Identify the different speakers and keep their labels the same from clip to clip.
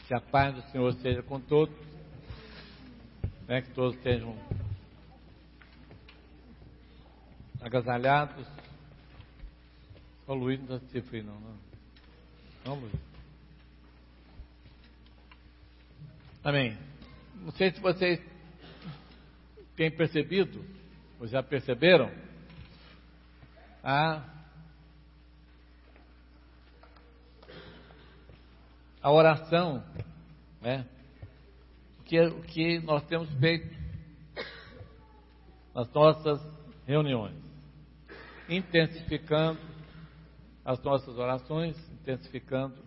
Speaker 1: Que a paz do Senhor seja com todos, né? Que todos estejam agasalhados. Só o Luiz não está sentindo frio, não, Luiz. Amém. Não sei se vocês têm percebido, ou já perceberam, a oração, né? O que nós temos feito nas nossas reuniões, intensificando as nossas orações, intensificando,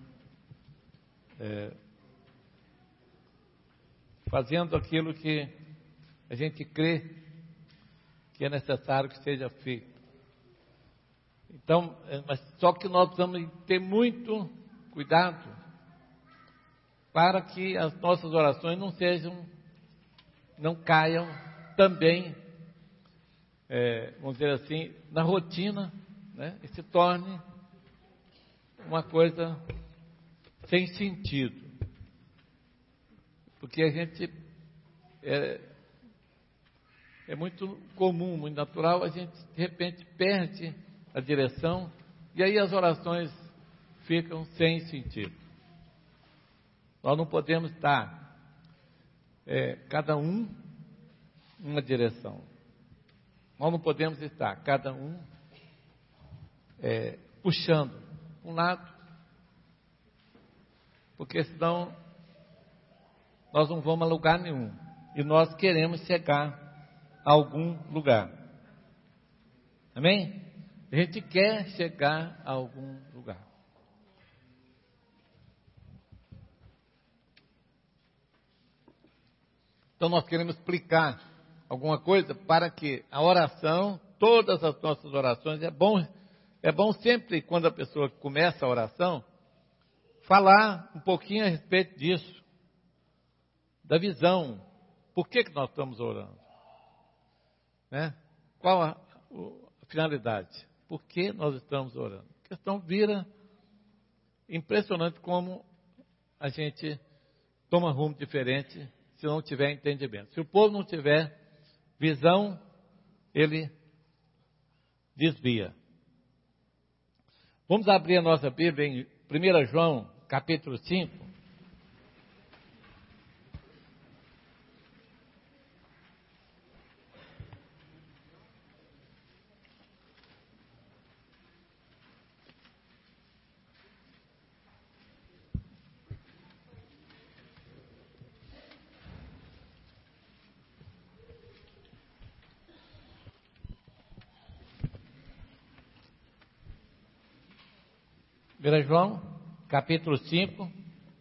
Speaker 1: fazendo aquilo que a gente crê que é necessário que seja feito. Então, mas só que nós precisamos ter muito cuidado para que as nossas orações não caiam também, vamos dizer assim, na rotina, né? E se torne uma coisa sem sentido. Porque a gente é muito comum, muito natural, a gente de repente perde a direção e aí as orações ficam sem sentido. Nós não podemos estar cada um numa direção. Nós não podemos estar cada um puxando um lado, porque senão nós não vamos a lugar nenhum. E nós queremos chegar a algum lugar. Amém? A gente quer chegar a algum lugar. Então nós queremos explicar alguma coisa para que a oração, todas as nossas orações, é bom sempre quando a pessoa começa a oração, falar um pouquinho a respeito disso, da visão, por que nós estamos orando, né? Qual a finalidade, por que nós estamos orando. A questão vira impressionante como a gente toma rumo diferente se não tiver entendimento. Se o povo não tiver visão, ele desvia. Vamos abrir a nossa Bíblia em 1 João, capítulo 5. João, capítulo 5.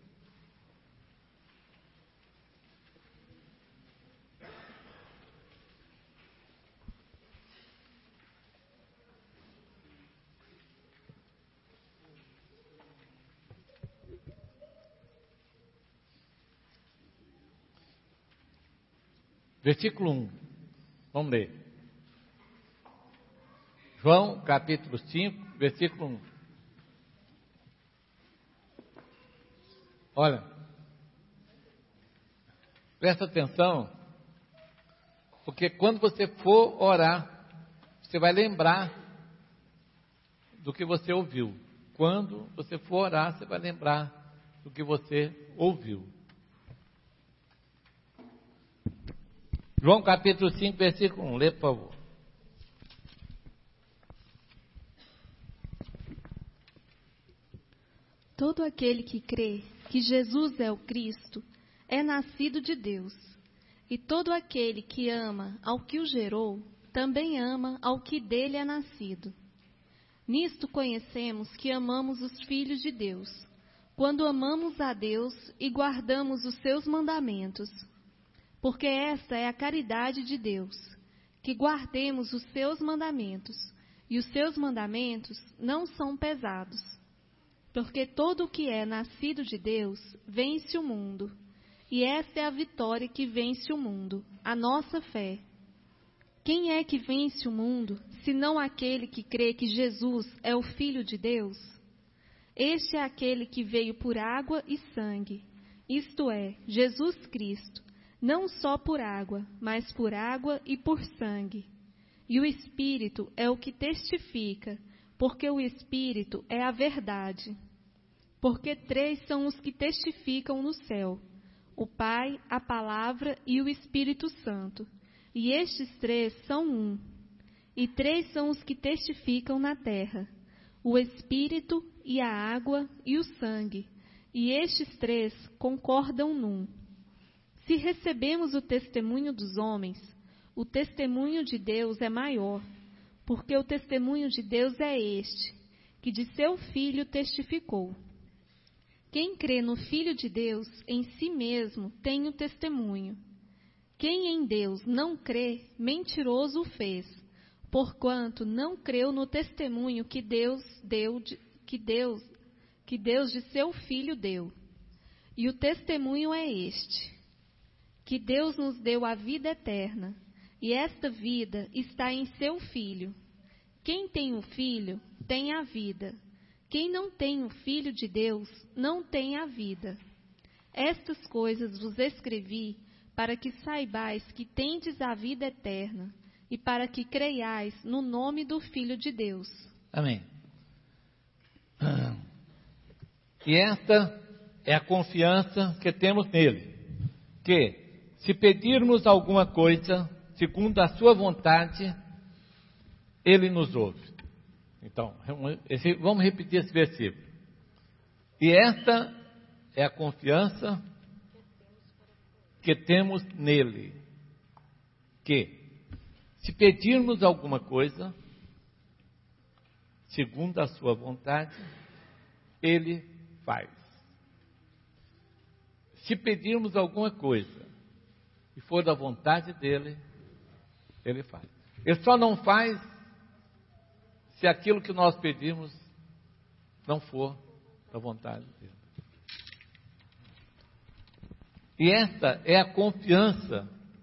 Speaker 1: Versículo 1. Vamos ler. João, capítulo 5, versículo 1. Olha, presta atenção, porque quando você for orar, você vai lembrar do que você ouviu. Quando você for orar, você vai lembrar do que você ouviu. João capítulo 5, versículo 1, lê por favor.
Speaker 2: Todo aquele que crê que Jesus é o Cristo é nascido de Deus. E todo aquele que ama ao que o gerou, também ama ao que dele é nascido. Nisto conhecemos que amamos os filhos de Deus, quando amamos a Deus e guardamos os seus mandamentos. Porque esta é a caridade de Deus, que guardemos os seus mandamentos, e os seus mandamentos não são pesados. Porque todo o que é nascido de Deus vence o mundo, e esta é a vitória que vence o mundo, a nossa fé. Quem é que vence o mundo, senão aquele que crê que Jesus é o Filho de Deus? Este é aquele que veio por água e sangue, isto é, Jesus Cristo, não só por água, mas por água e por sangue. E o Espírito é o que testifica, porque o Espírito é a verdade. Porque 3 são os que testificam no céu: o Pai, a Palavra e o Espírito Santo. E estes 3 são um. E 3 são os que testificam na terra: o Espírito e a água e o sangue. E estes 3 concordam num. Se recebemos o testemunho dos homens, o testemunho de Deus é maior, porque o testemunho de Deus é este, que de seu Filho testificou. Quem crê no Filho de Deus, em si mesmo tem o testemunho. Quem em Deus não crê, mentiroso o fez, porquanto não creu no testemunho que Deus de seu Filho deu. E o testemunho é este, que Deus nos deu a vida eterna, e esta vida está em seu Filho. Quem tem o Filho, tem a vida. Quem não tem o Filho de Deus, não tem a vida. Estas coisas vos escrevi, para que saibais que tendes a vida eterna, e para que creiais no nome do Filho de Deus.
Speaker 1: Amém. E esta é a confiança que temos nele, que se pedirmos alguma coisa, segundo a sua vontade, ele nos ouve. Então, vamos repetir esse versículo. E esta é a confiança que temos nele, que se pedirmos alguma coisa, segundo a sua vontade, ele faz. Se pedirmos alguma coisa e for da vontade dele, ele faz. Ele só não faz se aquilo que nós pedimos não for da vontade dele. E esta é a confiança.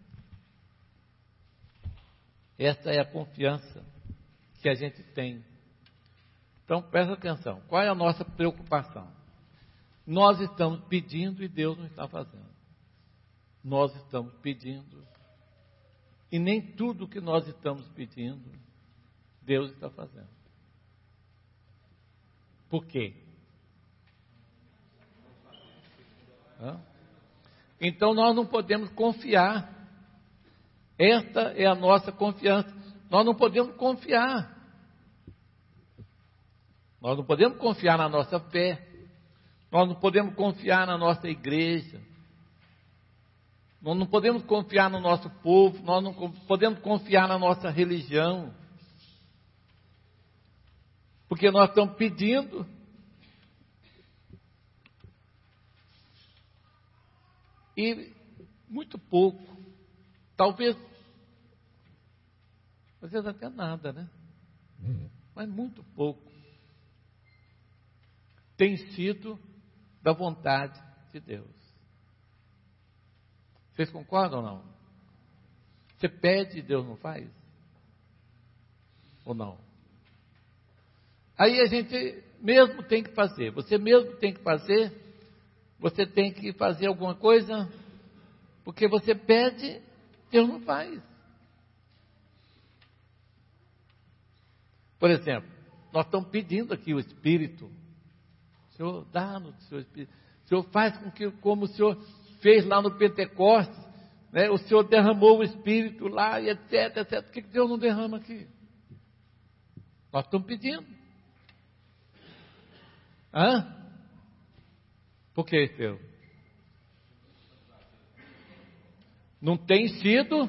Speaker 1: Esta é a confiança que a gente tem. Então, presta atenção. Qual é a nossa preocupação? Nós estamos pedindo e Deus não está fazendo. Nós estamos pedindo e nem tudo que nós estamos pedindo Deus está fazendo. Por quê? Então nós não podemos confiar. Esta é a nossa confiança. Nós não podemos confiar. Nós não podemos confiar na nossa fé. Nós não podemos confiar na nossa igreja. Nós não podemos confiar no nosso povo. Nós não podemos confiar na nossa religião. Porque nós estamos pedindo. E muito pouco. Talvez, às vezes até nada, né? Mas muito pouco tem sido da vontade de Deus. Vocês concordam ou não? Você pede e Deus não faz? Ou não? Aí a gente mesmo tem que fazer. Você mesmo tem que fazer. Você tem que fazer alguma coisa. Porque você pede, Deus não faz. Por exemplo, nós estamos pedindo aqui o Espírito. Senhor, dá-nos o seu Espírito. O Senhor faz com que, como o Senhor fez lá no Pentecostes, né, o Senhor derramou o Espírito lá, e etc, etc. Por que Deus não derrama aqui? Nós estamos pedindo. Por que, Deus? Não tem sido.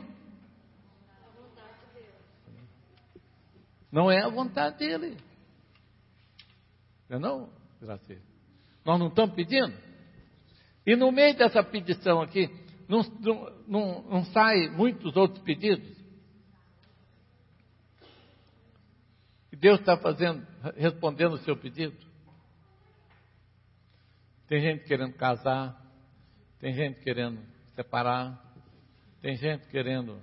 Speaker 1: Não é a vontade dele. Não, Graça? Nós não estamos pedindo? E no meio dessa petição aqui, não sai muitos outros pedidos? E Deus está respondendo o seu pedido? Tem gente querendo casar, tem gente querendo separar, tem gente querendo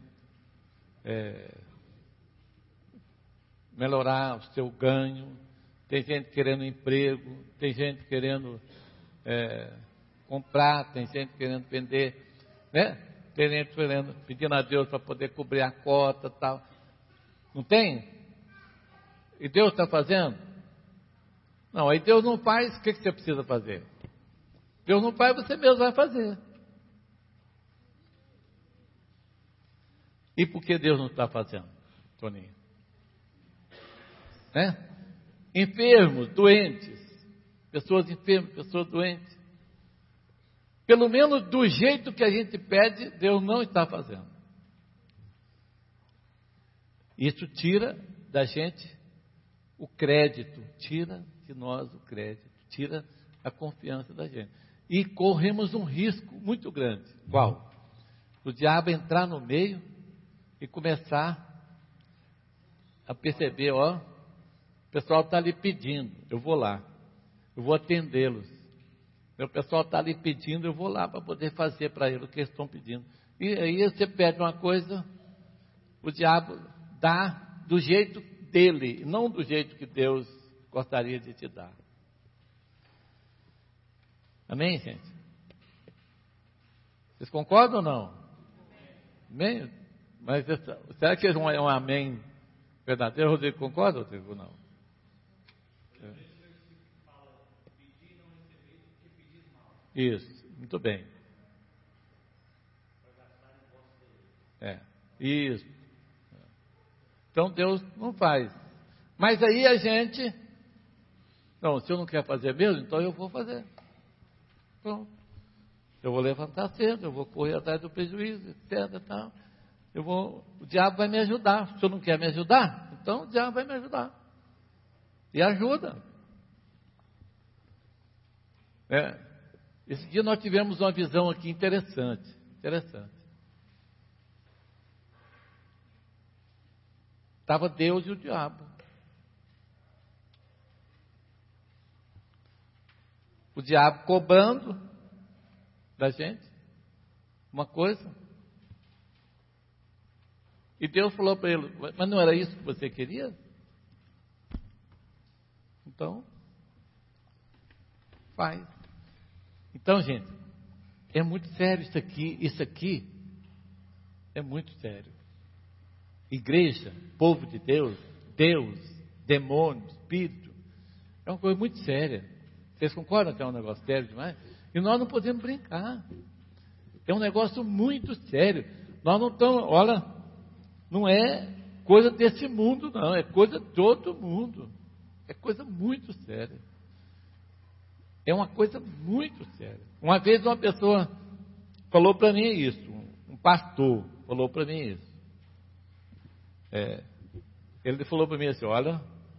Speaker 1: melhorar o seu ganho, tem gente querendo emprego, tem gente querendo comprar, tem gente querendo vender, né? Tem gente pedindo a Deus para poder cobrir a cota e tal. Não tem? E Deus está fazendo? Não, aí Deus não faz, o que você precisa fazer? Deus não faz, você mesmo vai fazer. E por que Deus não está fazendo, Toninho? Né? Enfermos, doentes, pessoas enfermas, pessoas doentes. Pelo menos do jeito que a gente pede, Deus não está fazendo. Isso tira da gente o crédito, tira de nós o crédito, tira a confiança da gente. E corremos um risco muito grande. Qual? O diabo entrar no meio e começar a perceber, ó, o pessoal está ali pedindo, eu vou lá, eu vou atendê-los. Meu pessoal está ali pedindo, eu vou lá para poder fazer para eles o que eles estão pedindo. E aí você pede uma coisa, o diabo dá do jeito dele, não do jeito que Deus gostaria de te dar. Amém, gente? Vocês concordam ou não? Amém? Mas será que é um amém verdadeiro? Rodrigo, concorda, Rodrigo, ou não? Isso, muito bem. Isso. Então Deus não faz. Mas aí a gente, não, se eu não quero fazer mesmo, então eu vou fazer. Pronto. Eu vou levantar cedo, eu vou correr atrás do prejuízo, etc. Tal. O diabo vai me ajudar. Se eu não quer me ajudar, então o diabo vai me ajudar. E ajuda. Esse dia nós tivemos uma visão aqui interessante. Estava Deus e o diabo. O diabo cobrando da gente uma coisa. E Deus falou para ele, mas não era isso que você queria? Então, faz. Então, gente, é muito sério isso aqui é muito sério. Igreja, povo de Deus, demônio, espírito, é uma coisa muito séria. Vocês concordam que é um negócio sério demais? E nós não podemos brincar. É um negócio muito sério. Nós não estamos, olha, não é coisa desse mundo, não, é coisa de outro mundo. É coisa muito séria. É uma coisa muito séria. Uma vez uma pessoa falou para mim isso, um pastor falou para mim isso. Ele falou para mim assim, olha,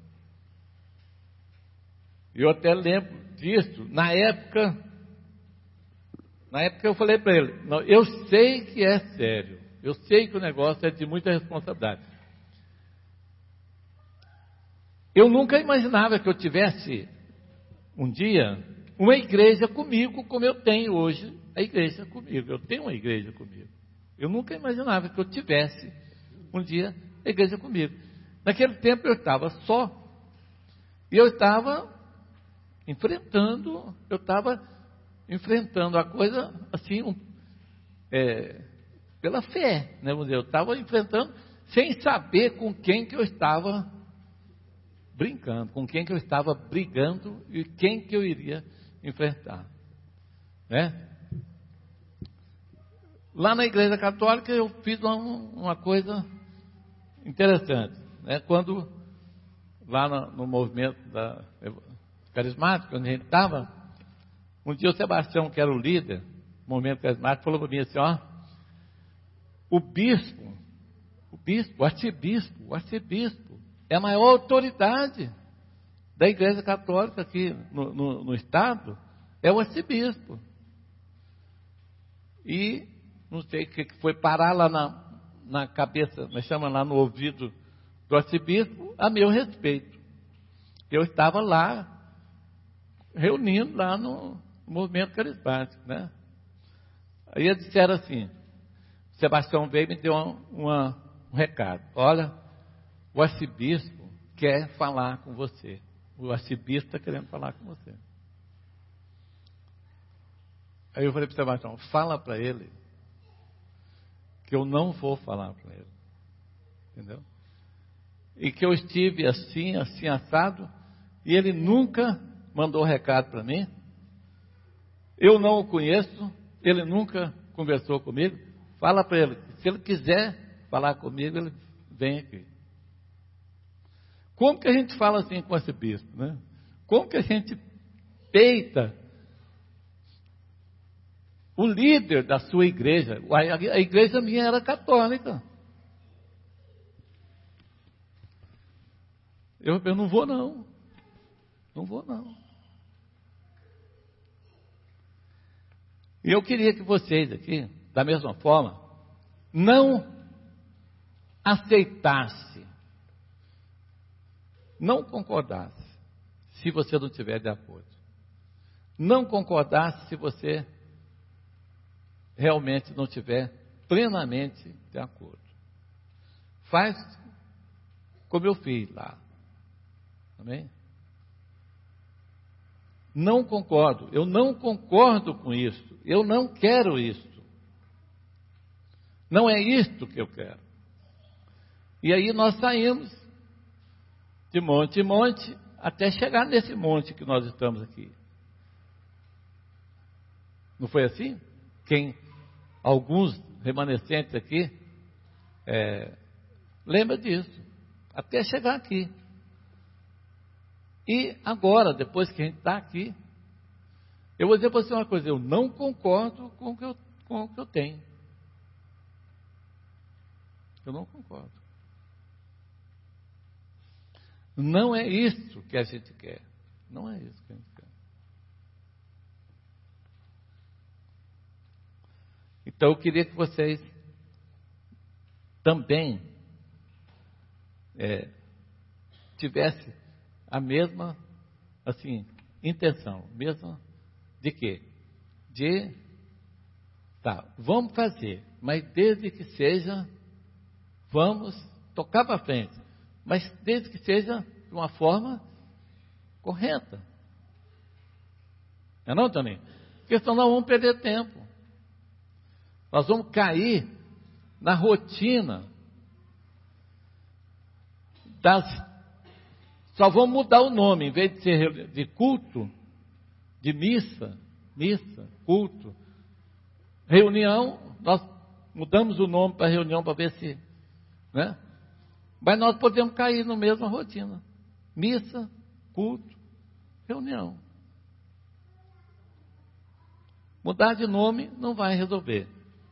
Speaker 1: eu até lembro disso, na época eu falei para ele, não, eu sei que é sério, eu sei que o negócio é de muita responsabilidade. Eu nunca imaginava que eu tivesse um dia uma igreja comigo, como eu tenho hoje a igreja comigo. Eu tenho uma igreja comigo. Eu nunca imaginava que eu tivesse um dia a igreja comigo. Naquele tempo eu estava só. E eu estava enfrentando a coisa assim, pela fé, né? Vamos dizer, eu estava enfrentando sem saber com quem que eu estava brincando, com quem que eu estava brigando e quem que eu iria enfrentar, né? Lá na Igreja Católica eu fiz uma coisa interessante, né? Quando lá no movimento carismático, onde a gente estava, um dia o Sebastião, que era o líder do movimento carismático, falou para mim assim, ó, o arcebispo é a maior autoridade da Igreja Católica aqui no Estado, é o arcebispo. E não sei o que foi parar lá na cabeça, me chama lá no ouvido do arcebispo, a meu respeito. Eu estava lá, reunindo lá no movimento carismático, né? Aí eles disseram assim, Sebastião veio e me deu um recado, olha, o arcebispo quer falar com você. O arcebispo está querendo falar com você. Aí eu falei para o Sebastião, fala para ele que eu não vou falar para ele. Entendeu? E que eu estive assim, assim, assado, e ele nunca mandou recado para mim. Eu não o conheço, ele nunca conversou comigo. Fala para ele, se ele quiser falar comigo, ele vem aqui. Como que a gente fala assim com esse bispo, né? Como que a gente peita o líder da sua igreja? A igreja minha era católica. Eu não vou não. Não vou não. E eu queria que vocês aqui, da mesma forma, não aceitassem, não concordasse se você não tiver de acordo. Não concordasse se você realmente não tiver plenamente de acordo. Faz como eu fiz lá. Amém? Não concordo, eu não concordo com isso, eu não quero isso. Não é isto que eu quero. E aí nós saímos de monte em monte, até chegar nesse monte que nós estamos aqui. Não foi assim? Alguns remanescentes aqui, lembra disso, até chegar aqui. E agora, depois que a gente está aqui, eu vou dizer para você uma coisa, eu não concordo com o que eu tenho. Eu não concordo. Não é isso que a gente quer. Não é isso que a gente quer. Então eu queria que vocês também tivessem a mesma, assim, intenção. Mesma de quê? Vamos fazer, mas desde que seja, vamos tocar para frente, mas desde que seja de uma forma correta. Não, Toninho? Porque senão nós vamos perder tempo. Nós vamos cair na rotina só vamos mudar o nome, em vez de ser de culto, de missa, culto, reunião, nós mudamos o nome para reunião para ver se, né? Mas nós podemos cair na mesma rotina. Missa, culto, reunião. Mudar de nome não vai resolver.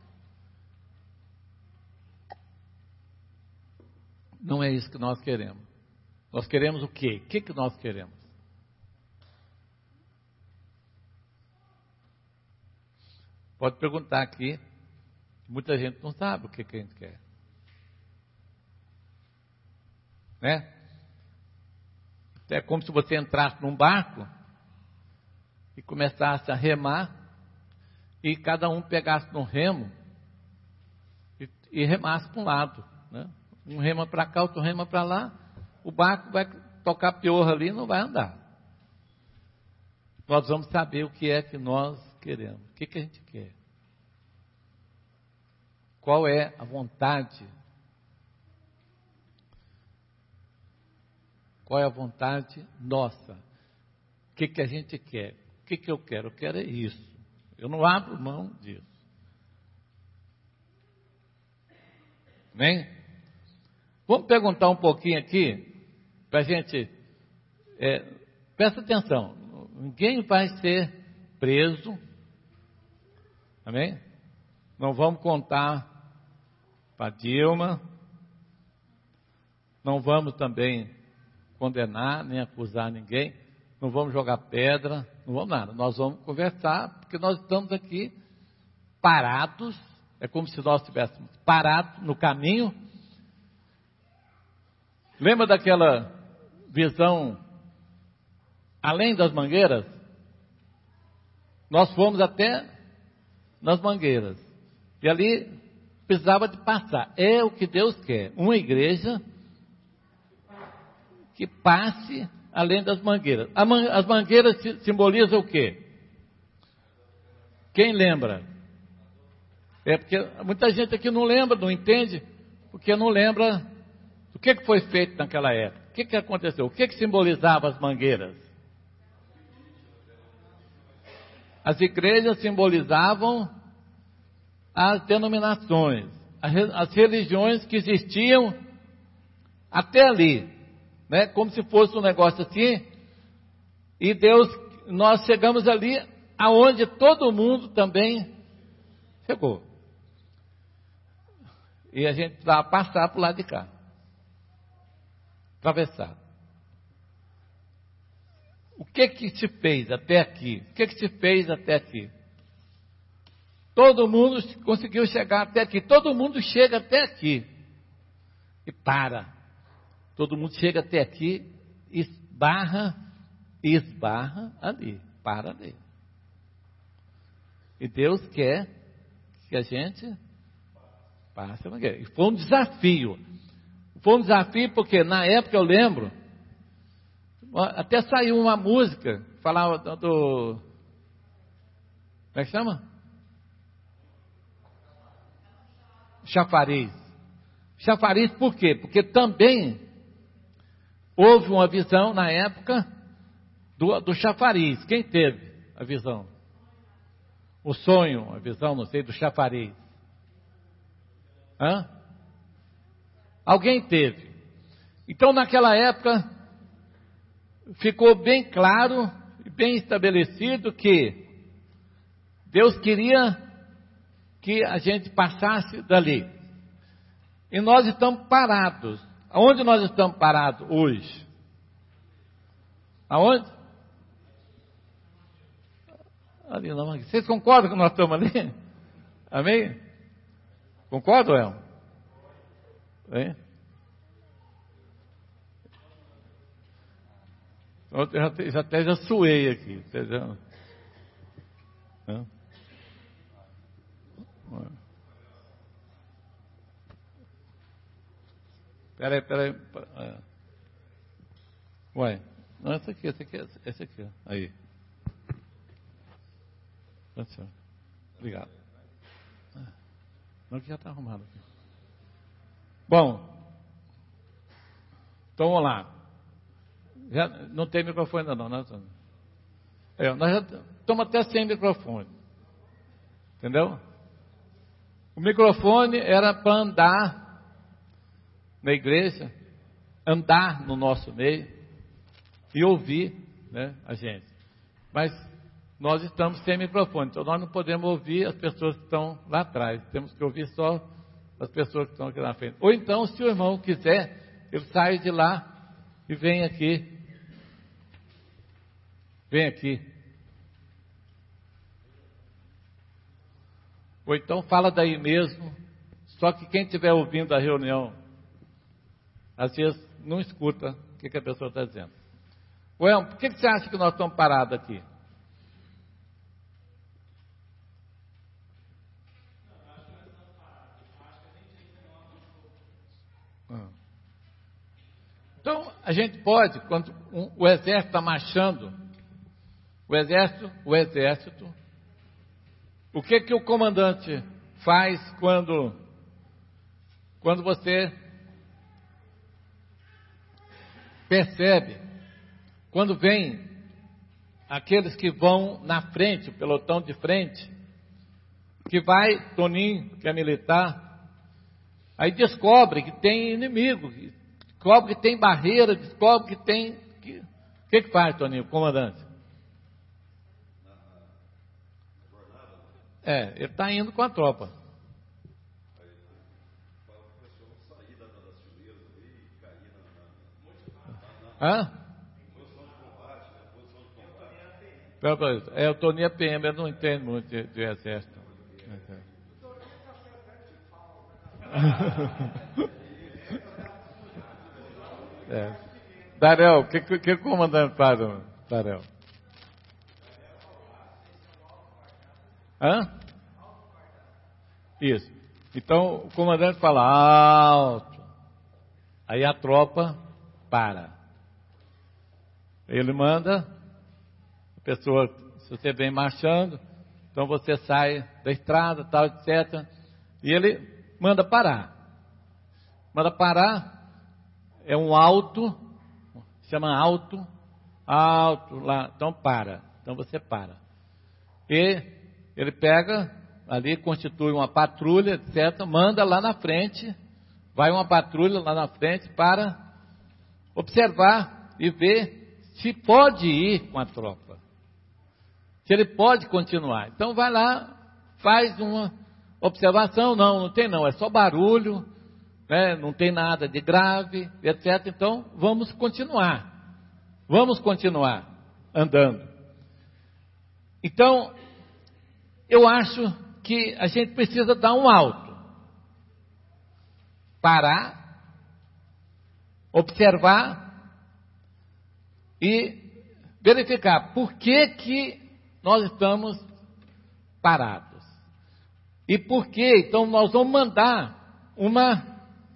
Speaker 1: Não é isso que nós queremos. Nós queremos o quê? O que nós queremos? Pode perguntar aqui. Muita gente não sabe o que a gente quer. Né? É como se você entrasse num barco e começasse a remar e cada um pegasse no remo e remasse para um lado, né? Um rema para cá, outro rema para lá, o barco vai tocar piorra ali e não vai andar. Nós vamos saber o que é que nós queremos, o que a gente quer. Qual é a vontade? Qual é a vontade nossa? O que a gente quer? O que eu quero? Eu quero é isso. Eu não abro mão disso. Amém? Vamos perguntar um pouquinho aqui, para a gente, presta atenção, ninguém vai ser preso, amém? Não vamos contar para Dilma, não vamos também condenar, nem acusar ninguém, não vamos jogar pedra, não vamos nada, nós vamos conversar, porque nós estamos aqui parados, é como se nós estivéssemos parados no caminho. Lembra daquela visão além das mangueiras? Nós fomos até nas mangueiras. E ali precisava de passar. É o que Deus quer. Uma igreja que passe além das mangueiras. As mangueiras simbolizam o quê? Quem lembra? É porque muita gente aqui não lembra, não entende, porque não lembra do que foi feito naquela época. O que aconteceu? O que simbolizava as mangueiras? As igrejas simbolizavam as denominações, as religiões que existiam até ali, né? Como se fosse um negócio assim. E Deus, nós chegamos ali aonde todo mundo também chegou. E a gente vai passar para o lado de cá. Atravessar. O que se fez até aqui? O que se fez até aqui? Todo mundo conseguiu chegar até aqui. Todo mundo chega até aqui. E para. Todo mundo chega até aqui, esbarra ali. Para ali. E Deus quer que a gente passe a mangueira. E foi um desafio. Foi um desafio porque na época eu lembro, até saiu uma música, falava do... Como é que chama? Chafariz. Chafariz por quê? Porque também houve uma visão na época do chafariz. Quem teve a visão? O sonho, a visão, não sei, do chafariz. Hã? Alguém teve. Então naquela época ficou bem claro e bem estabelecido que Deus queria que a gente passasse dali. E nós estamos parados. Aonde nós estamos parados hoje? Aonde? Ali na mangueira. Vocês concordam que nós estamos ali? Amém? Concordam, El? Hein? Eu já suei aqui. Peraí. Ué, não, essa aqui. Aí. Obrigado. Não, que já está arrumado aqui. Bom, então vamos lá. Já não tem microfone ainda não, né? Nós já estamos até sem microfone. Entendeu? O microfone era para andar na igreja, andar no nosso meio e ouvir, né, a gente. Mas nós estamos sem microfone, então nós não podemos ouvir as pessoas que estão lá atrás. Temos que ouvir só as pessoas que estão aqui na frente. Ou então, se o irmão quiser, ele sai de lá e vem aqui. Vem aqui. Ou então fala daí mesmo. Só que quem estiver ouvindo a reunião, às vezes não escuta o que a pessoa está dizendo. Ué, por que você acha que nós estamos parados aqui? Então, a gente pode, quando o exército está marchando, o exército, o que o comandante faz quando você percebe, quando vem aqueles que vão na frente, o pelotão de frente, que vai, Toninho, que é militar, aí descobre que tem inimigo, descobre que tem barreira, descobre que tem... O que faz, Toninho, o comandante? Ele está indo com a tropa. Hã? O Toninho é PM, ele não entende muito de exército. Darel, o que o comandante faz, Darel? Hã? Isso. Então o comandante fala alto. Aí a tropa para. Ele manda a pessoa, se você vem marchando, Então você sai da estrada, tal, etc. E ele manda parar. Manda parar, é um alto, chama alto lá, então para. Então você para. E ele pega, ali constitui uma patrulha, etc. Manda lá na frente, vai uma patrulha lá na frente para observar e ver se pode ir com a tropa. Se ele pode continuar. Então vai lá, faz uma observação, não tem não, é só barulho, né? Não tem nada de grave, etc. Então vamos continuar andando. Então, eu acho que a gente precisa dar um alto, parar, observar e verificar por que nós estamos parados. E por que, então, nós vamos mandar uma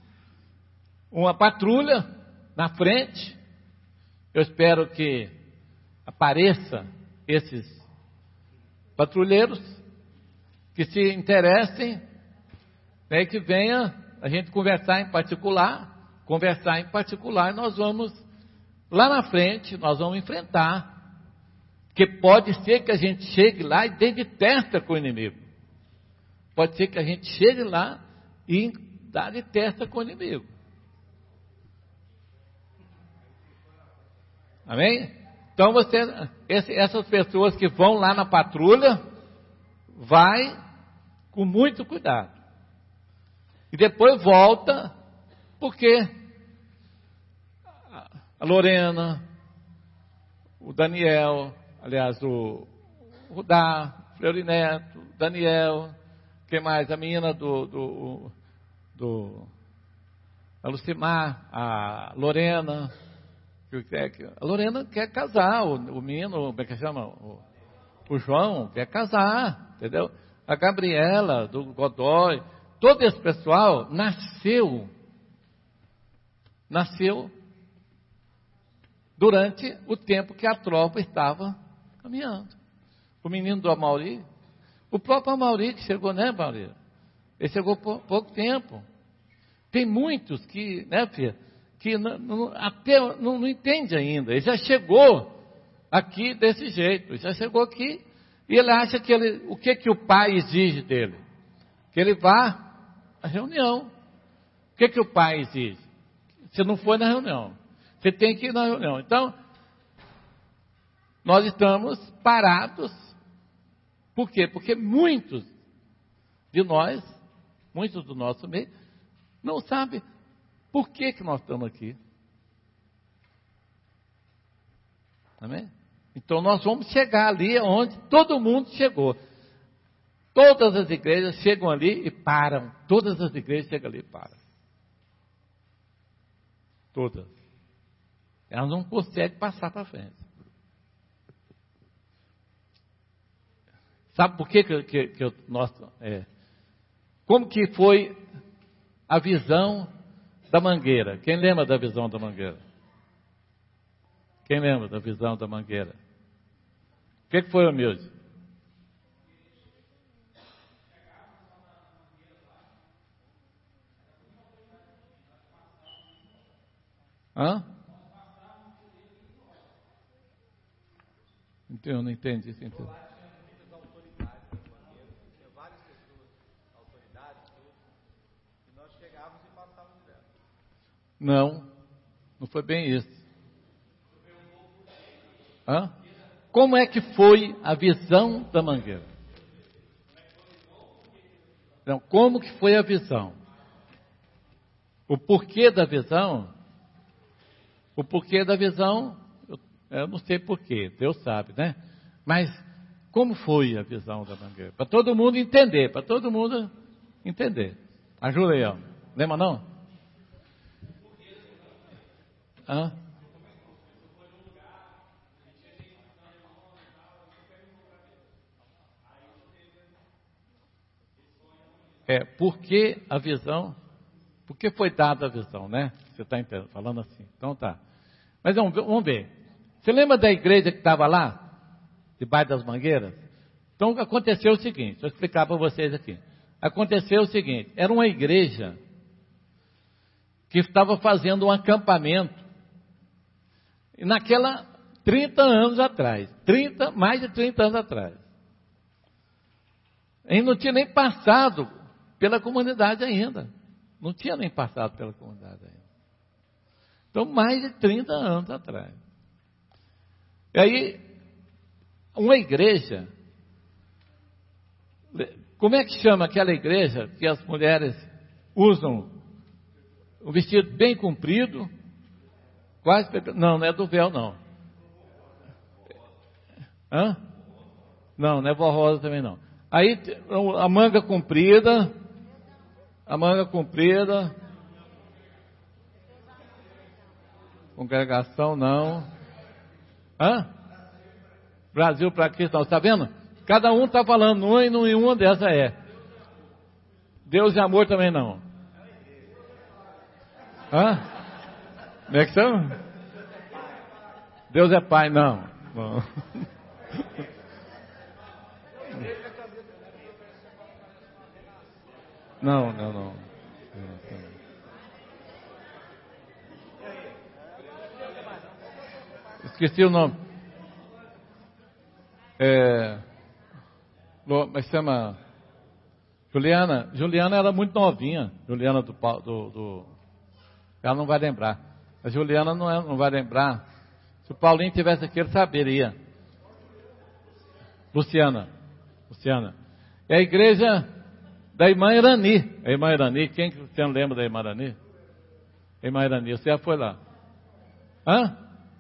Speaker 1: patrulha na frente. Eu espero que apareça esses patrulheiros que se interessem, né, que venha a gente conversar em particular, e nós vamos lá na frente, nós vamos enfrentar, porque pode ser que a gente chegue lá e dê de testa com o inimigo, pode ser que a gente chegue lá e dá de testa com o inimigo, amém? Então essas pessoas que vão lá na patrulha, vai com muito cuidado. E depois volta, porque a Lorena, o Daniel, aliás, o Rudá, Fleury-Neto, Daniel, quem mais? A menina a Lucimar, a Lorena. A Lorena quer casar, o menino, como é que chama? O João quer casar, entendeu? A Gabriela, do Godoy, todo esse pessoal nasceu durante o tempo que a tropa estava caminhando. O menino do Amauri, o próprio Amauri que chegou, né, Amauri? Ele chegou por pouco tempo. Tem muitos que, né, filha, que até não entende ainda. Ele já chegou aqui desse jeito, ele já chegou aqui e ele acha que o que o pai exige dele? Que ele vá à reunião. O que o pai exige? Você não foi na reunião, você tem que ir na reunião. Então, nós estamos parados. Por quê? Porque muitos de nós, muitos do nosso meio, não sabem por que nós estamos aqui. Amém? Então nós vamos chegar ali onde todo mundo chegou. Todas as igrejas chegam ali e param. Todas as igrejas chegam ali e param. Todas. Elas não conseguem passar para frente. Sabe por que como que foi a visão da mangueira? Quem lembra da visão da mangueira? Quem lembra da visão da mangueira? O que foi, Humilde? Hã? Eu não entendi isso. Não foi bem isso. Hã? Como é que foi a visão da mangueira? Não, como que foi a visão? O porquê da visão? O porquê da visão, eu não sei porquê, Deus sabe, né? Mas como foi a visão da mangueira? Para todo mundo entender, Ajuda aí, ó. Lembra não? Hã? Por que a visão? Por que foi dada a visão, né? Você está falando assim. Então tá. Mas vamos ver. Você lembra da igreja que estava lá? Debaixo das mangueiras? Então aconteceu o seguinte, deixa eu explicar para vocês aqui. Aconteceu o seguinte, era uma igreja que estava fazendo um acampamento, e naquela 30 anos atrás, mais de 30 anos atrás. A gente não tinha nem passado pela comunidade ainda. Não tinha nem passado pela comunidade ainda. Então, mais de 30 anos atrás. E aí, uma igreja, como é que chama aquela igreja que as mulheres usam um vestido bem comprido, quase, não é do véu não. Hã? Não é vó Rosa também não. Aí, a manga comprida, congregação não. Hã? Brasil para Cristo não. Está vendo? Cada um está falando uma e nenhuma dessa é. Deus e amor também não. Hã? Como é que são? Deus é pai, não. Não. Esqueci o nome. Mas chama Juliana. Juliana era muito novinha. Juliana ela não vai lembrar. A Juliana não vai lembrar. Se o Paulinho tivesse aqui, ele saberia. Luciana. É a igreja da irmã Irani. A irmã Irani, quem que você não lembra da irmã Irani? A irmã Irani, você já foi lá. Hã?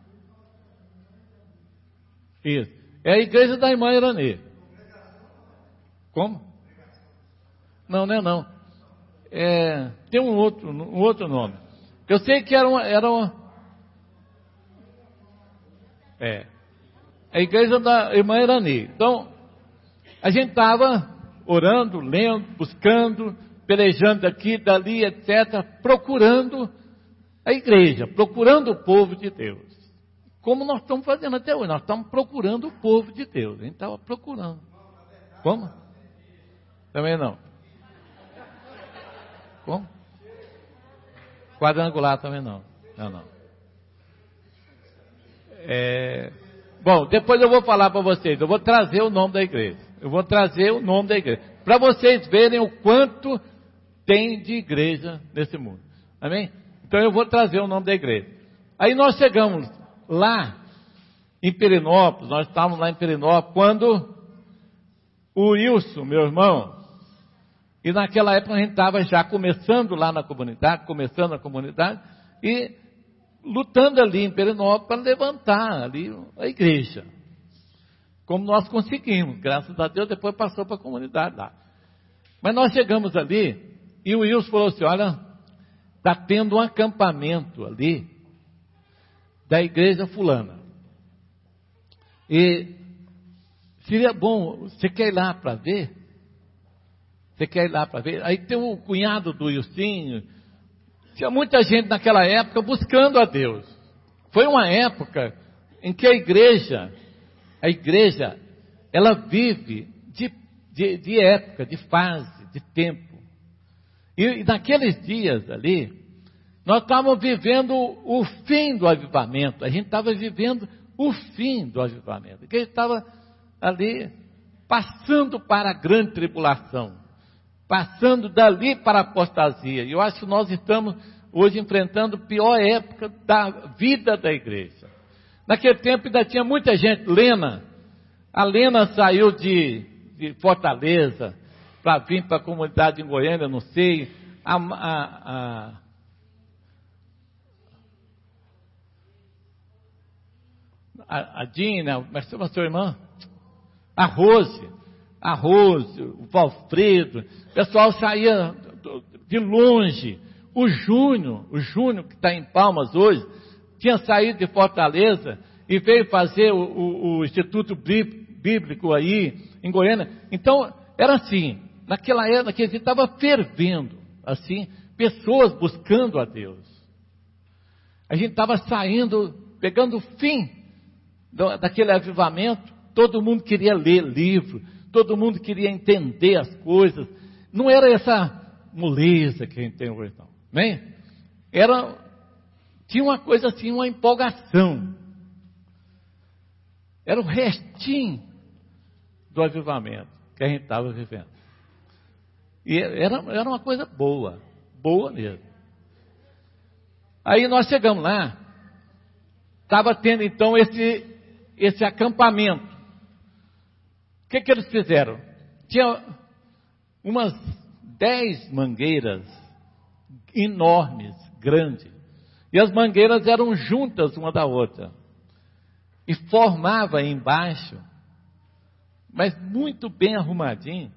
Speaker 1: Isso. É a igreja da irmã Irani. Como? Não. Tem um outro nome. Eu sei que era uma a igreja da irmã Irani. Então, a gente estava orando, lendo, buscando, pelejando daqui, dali, etc., procurando a igreja, procurando o povo de Deus. Como nós estamos fazendo até hoje, nós estamos procurando o povo de Deus. A gente estava procurando. Como? Também não. Como? Quadrangular também não. Não. Bom, depois eu vou falar para vocês, eu vou trazer o nome da igreja. Para vocês verem o quanto tem de igreja nesse mundo. Amém? Então eu vou trazer o nome da igreja. Aí nós chegamos lá em Perinópolis, nós estávamos lá em Perinópolis, quando o Wilson, meu irmão, e naquela época a gente estava já começando a comunidade, e lutando ali em Perinópolis para levantar ali a igreja. Como nós conseguimos, graças a Deus, depois passou para a comunidade lá. Mas nós chegamos ali, e o Wilson falou assim, olha, está tendo um acampamento ali, da igreja fulana. E seria bom, você quer ir lá para ver? Aí tem o cunhado do Wilson, tinha muita gente naquela época buscando a Deus. Foi uma época em que a igreja, ela vive de época, de fase, de tempo. E naqueles dias ali, nós estávamos vivendo o fim do avivamento. A gente estava vivendo o fim do avivamento. Que ele estava ali passando para a grande tribulação. Passando dali para a apostasia. E eu acho que nós estamos hoje enfrentando a pior época da vida da igreja. Naquele tempo ainda tinha muita gente. A Lena saiu de Fortaleza para vir para a comunidade em Goiânia, não sei. A Dina, mas chama a sua irmã? A Rose, o Valfredo, o pessoal saía de longe. O Júnior que está em Palmas hoje, tinha saído de Fortaleza e veio fazer o Instituto Bíblico aí em Goiânia. Então, era assim, naquela época que estava fervendo, assim, pessoas buscando a Deus. A gente estava saindo, pegando o fim daquele avivamento. Todo mundo queria ler livro, todo mundo queria entender as coisas. Não era essa moleza que a gente tem hoje, não. Né? Tinha uma coisa assim, uma empolgação. Era o restinho do avivamento que a gente estava vivendo. E era uma coisa boa mesmo. Aí nós chegamos lá, estava tendo então esse acampamento. O que eles fizeram? Tinha umas 10 mangueiras enormes, grandes. E as mangueiras eram juntas uma da outra. E formava embaixo, mas muito bem arrumadinho,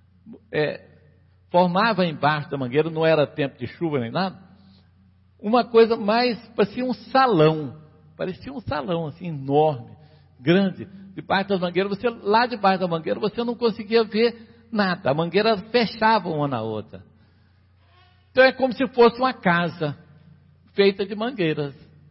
Speaker 1: formava embaixo da mangueira, não era tempo de chuva nem nada, uma coisa mais, parecia um salão assim, enorme, grande, debaixo das mangueiras. Lá debaixo da mangueira você não conseguia ver nada, a mangueira fechava uma na outra. Então é como se fosse uma casa feita de mangueiras.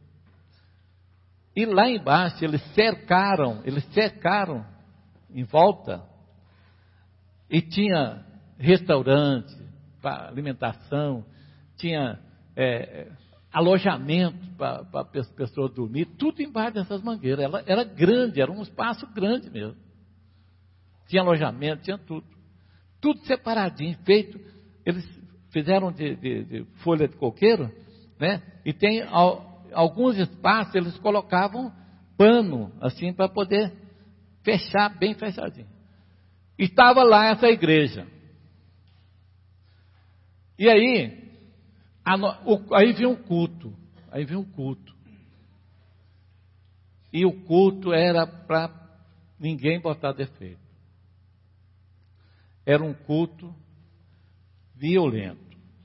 Speaker 1: E lá embaixo eles cercaram em volta, e tinha restaurante para alimentação, tinha alojamento para as pessoas dormir, tudo embaixo dessas mangueiras. Ela era grande, era um espaço grande mesmo. Tinha alojamento, tinha tudo separadinho, feito. Eles fizeram de folha de coqueiro, né? E tem alguns espaços eles colocavam pano assim para poder fechar bem fechadinho. E estava lá essa igreja. E aí vinha um culto. E o culto era para ninguém botar defeito. Era um culto violento.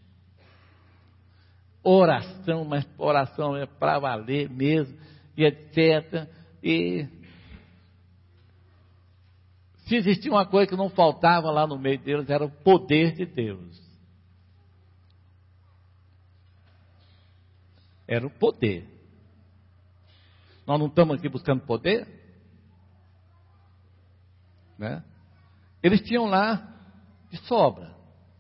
Speaker 1: Oração, mas oração é para valer mesmo, e etc. E se existia uma coisa que não faltava lá no meio deles, era o poder de Deus. Era o poder. Nós não estamos aqui buscando poder? Né? Eles tinham lá de sobra.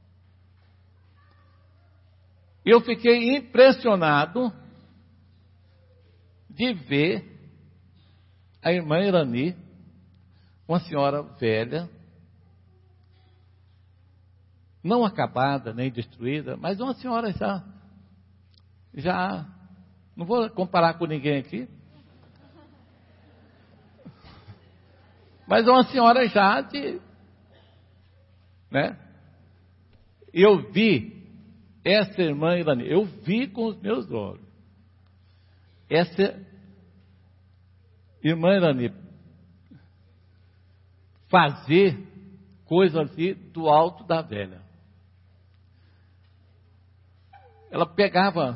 Speaker 1: Eu fiquei impressionado de ver a irmã Irani, uma senhora velha, não acabada nem destruída, mas uma senhora já não vou comparar com ninguém aqui, mas uma senhora já né? Eu vi essa irmã Irani, eu vi com os meus olhos. Essa irmã Irani fazer coisas ali do alto da velha. Ela pegava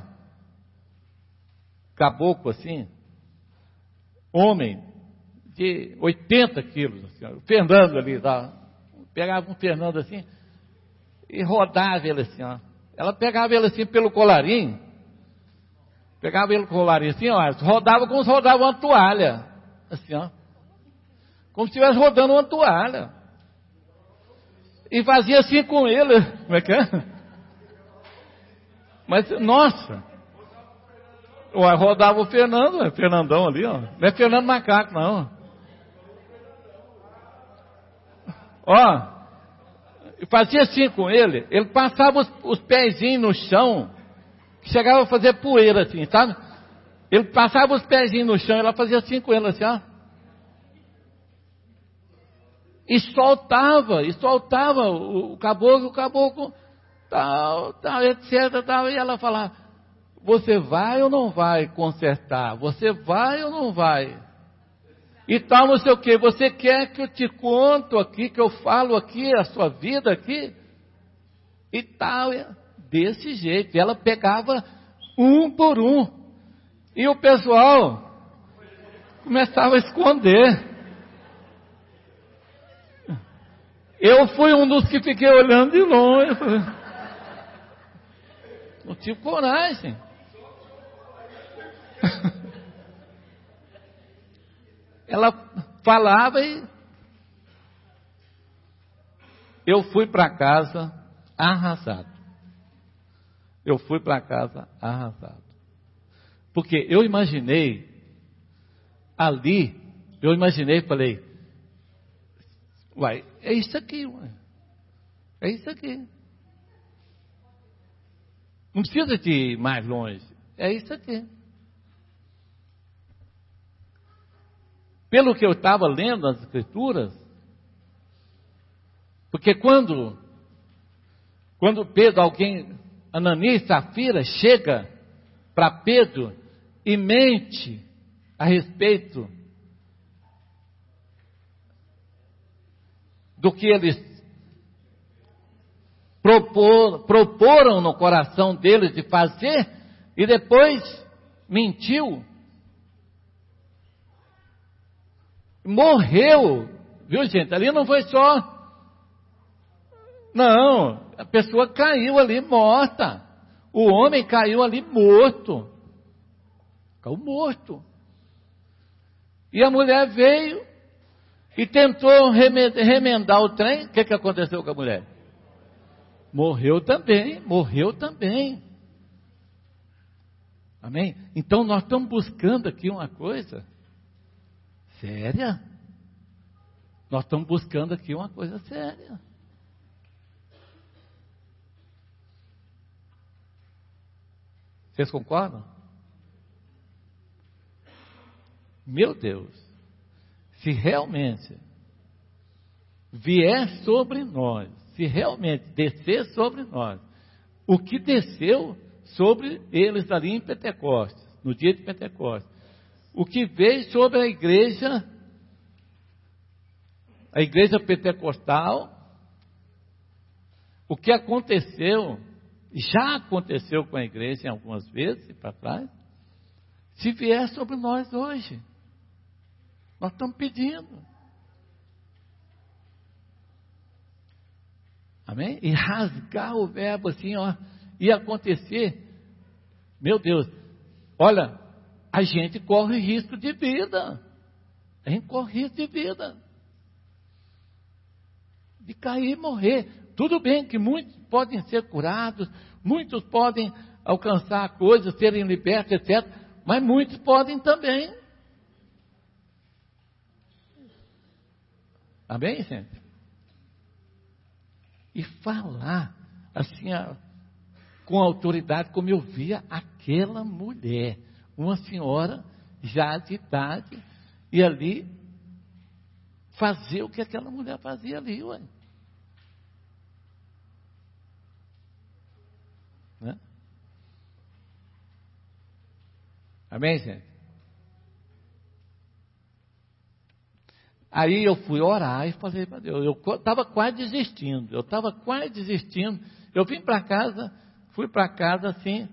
Speaker 1: caboclo assim, homem de 80 quilos, assim, o Fernando ali, pegava um Fernando assim e rodava ele assim, ó. Ela pegava ele assim pelo colarinho, assim, ó, rodava como se rodava uma toalha, assim, ó, como se estivesse rodando uma toalha, e fazia assim com ele, como é que é? Mas, nossa, rodava o Fernandão ali, ó, não é Fernando Macaco, não, ó, fazia assim com ele passava os pezinhos no chão, que chegava a fazer poeira assim, sabe? Ele passava os pezinhos no chão, ela fazia assim com ele, assim, ó. E soltava o caboclo, tal, etc, tal, e ela falava, você vai ou não vai consertar? Você vai ou não vai? E tal, não sei o que, você quer que eu te conto aqui, que eu falo aqui, a sua vida aqui? E tal, desse jeito. Ela pegava um por um. E o pessoal começava a esconder. Eu fui um dos que fiquei olhando de longe. Não tive coragem. Ela falava eu fui para casa arrasado. Eu fui para casa arrasado. Porque eu imaginei, ali, falei, uai, é isso aqui, uai. É isso aqui. Não precisa de ir mais longe. É isso aqui. Pelo que eu estava lendo nas Escrituras, porque quando Pedro, Ananias e Safira chega para Pedro e mente a respeito do que eles proporam no coração deles de fazer, e depois mentiu, morreu, viu gente? Ali não foi só, não, a pessoa caiu ali morta, o homem caiu ali morto, caiu morto, e a mulher veio e tentou remendar o trem. O que aconteceu com a mulher? Morreu também. Amém? Então nós estamos buscando aqui uma coisa séria. Nós estamos buscando aqui uma coisa séria. Vocês concordam? Meu Deus, se realmente vier sobre nós, se realmente descer sobre nós, o que desceu sobre eles ali em Pentecostes, no dia de Pentecostes, o que veio sobre a igreja pentecostal, o que aconteceu, já aconteceu com a igreja em algumas vezes para trás, se vier sobre nós hoje, nós estamos pedindo. Amém? E rasgar o verbo assim, ó, e acontecer, meu Deus, olha, a gente corre risco de vida, de cair e morrer. Tudo bem que muitos podem ser curados, muitos podem alcançar coisas, serem libertos, etc., mas muitos podem também. Amém, gente? E falar assim, com autoridade, como eu via aquela mulher, uma senhora já de idade, e ali fazer o que aquela mulher fazia ali, ué. Né? Amém, gente? Aí eu fui orar e falei para Deus, eu estava quase desistindo, eu vim para casa, fui para casa assim,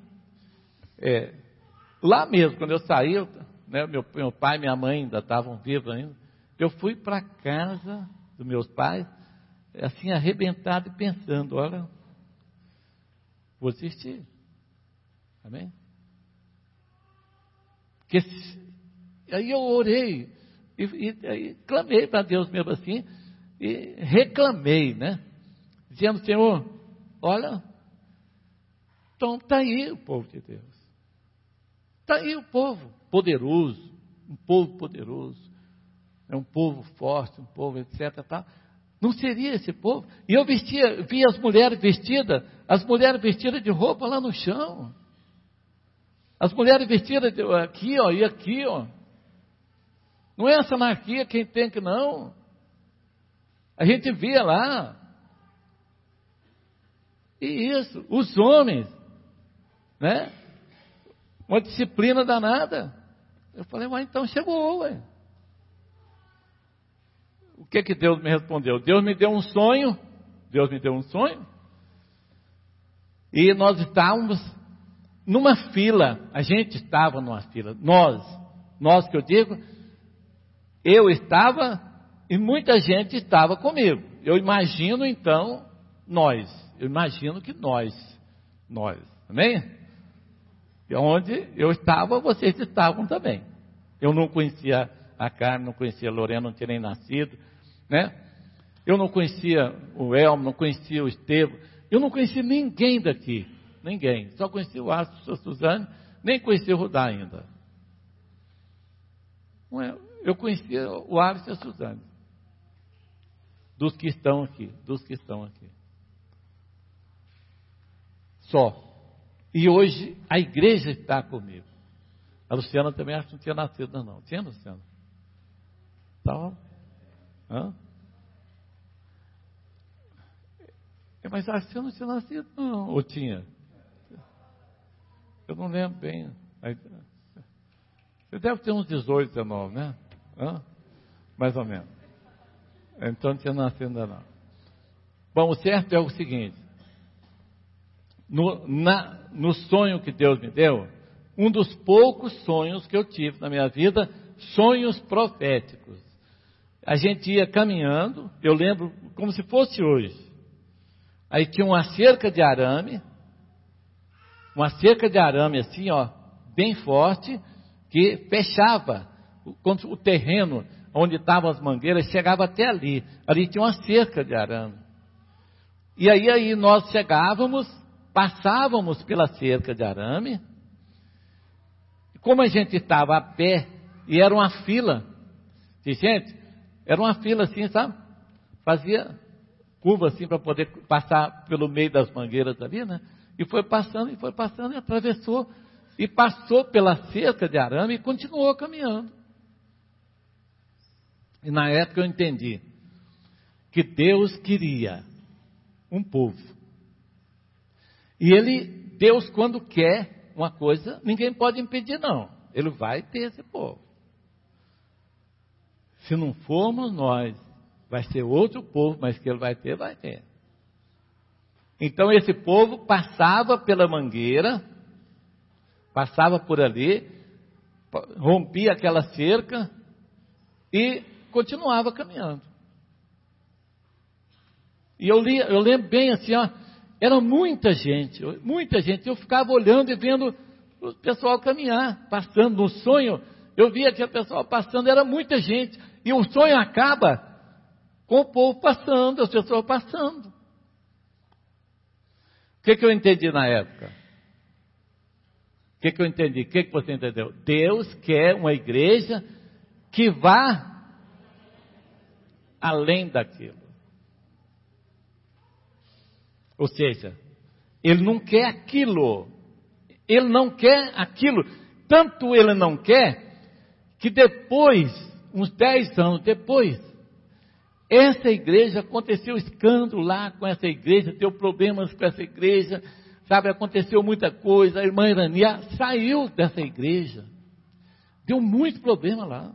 Speaker 1: lá mesmo, quando eu saí, né, meu pai e minha mãe ainda estavam vivos ainda, eu fui para casa dos meus pais, assim arrebentado e pensando, olha, vou desistir, amém? Porque aí eu orei, e clamei para Deus mesmo assim, e reclamei, né? Dizendo, Senhor, olha, então está aí o povo de Deus. Está aí o povo poderoso, um povo forte, um povo etc. Tá? Não seria esse povo? E eu via as mulheres vestidas de roupa lá no chão. As mulheres vestidas aqui, ó, e aqui, ó. Não é essa anarquia quem tem que não. A gente via lá. E isso, os homens, né? Uma disciplina danada. Eu falei, mas então chegou, ué. O que Deus me respondeu? Deus me deu um sonho. E nós estávamos numa fila. A gente estava numa fila. Nós que eu digo, eu estava e muita gente estava comigo. Eu imagino então nós. Eu imagino que nós. Amém? E onde eu estava, vocês estavam também. Eu não conhecia a Carmen, não conhecia a Lorena, não tinha nem nascido, né? Eu não conhecia o Elmo, não conhecia o Estevam, eu não conhecia ninguém daqui, ninguém. Só conhecia o Árcio, a Suzane, nem conhecia o Rudá ainda. Eu conhecia o Árcio e a Suzane. Dos que estão aqui. Só. E hoje a igreja está comigo. A Luciana também acho que não tinha nascido, não. Tinha, Luciana? Estava? Hã? Mas acho que você não tinha nascido, não. Ou tinha? Eu não lembro bem. Você deve ter uns 18, 19, né? Hã? Mais ou menos. Então não tinha nascido ainda não. Bom, o certo é o seguinte. No sonho que Deus me deu, um dos poucos sonhos que eu tive na minha vida, sonhos proféticos. A gente ia caminhando, eu lembro como se fosse hoje. Aí tinha uma cerca de arame assim, ó, bem forte, que fechava o terreno onde estavam as mangueiras, chegava até ali. Ali tinha uma cerca de arame. E aí nós chegávamos, passávamos pela cerca de arame. Como a gente estava a pé, e era uma fila de gente, era uma fila assim, sabe? Fazia curva assim para poder passar pelo meio das mangueiras ali, né? E foi passando, e atravessou, e passou pela cerca de arame e continuou caminhando. E na época eu entendi que Deus queria um povo. E Deus quando quer uma coisa, ninguém pode impedir não. Ele vai ter esse povo. Se não formos nós, vai ser outro povo, mas que ele vai ter, vai ter. Então esse povo passava pela mangueira, passava por ali, rompia aquela cerca e continuava caminhando. E eu lembro bem assim, ó, era muita gente, eu ficava olhando e vendo o pessoal caminhar, passando no sonho, eu via aquele pessoal passando, era muita gente, e o sonho acaba com o povo passando, as pessoas passando. O que eu entendi na época? O que eu entendi? O que você entendeu? Deus quer uma igreja que vá além daquilo. Ou seja, Ele não quer aquilo. Ele não quer aquilo. Tanto Ele não quer, que depois, uns 10 anos depois, essa igreja, aconteceu escândalo lá com essa igreja, deu problemas com essa igreja, sabe, aconteceu muita coisa, a irmã Irania saiu dessa igreja, deu muito problema lá.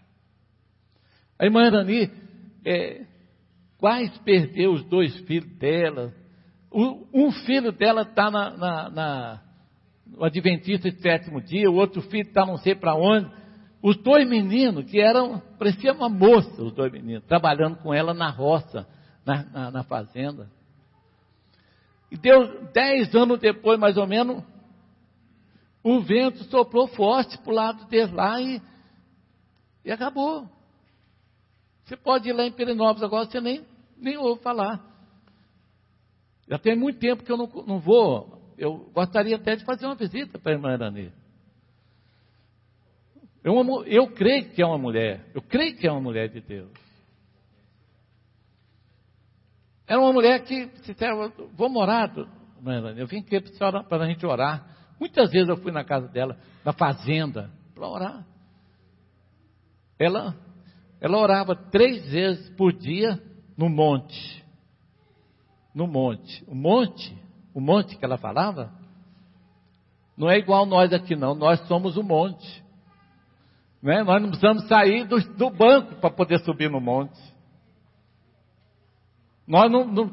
Speaker 1: A irmã Irani quase perdeu os 2 filhos dela, um filho dela está no Adventista de 7º dia, o outro filho está não sei para onde. Os 2 meninos, que pareciam uma moça, os 2 meninos, trabalhando com ela na roça, na fazenda. E deu 10 anos depois, mais ou menos, o vento soprou forte para o lado deles lá e acabou. Você pode ir lá em Perinópolis agora, você nem ouve falar. Já tem muito tempo que eu não vou, eu gostaria até de fazer uma visita para a irmã Irani. Eu creio que é uma mulher, de Deus. Era uma mulher que, vou morar, eu vim aqui para a gente orar. Muitas vezes eu fui na casa dela, na fazenda, para orar. Ela orava 3 vezes por dia no monte. No monte. O monte que ela falava, não é igual nós aqui não, nós somos o monte. Né? Nós não precisamos sair do banco para poder subir no monte. Nós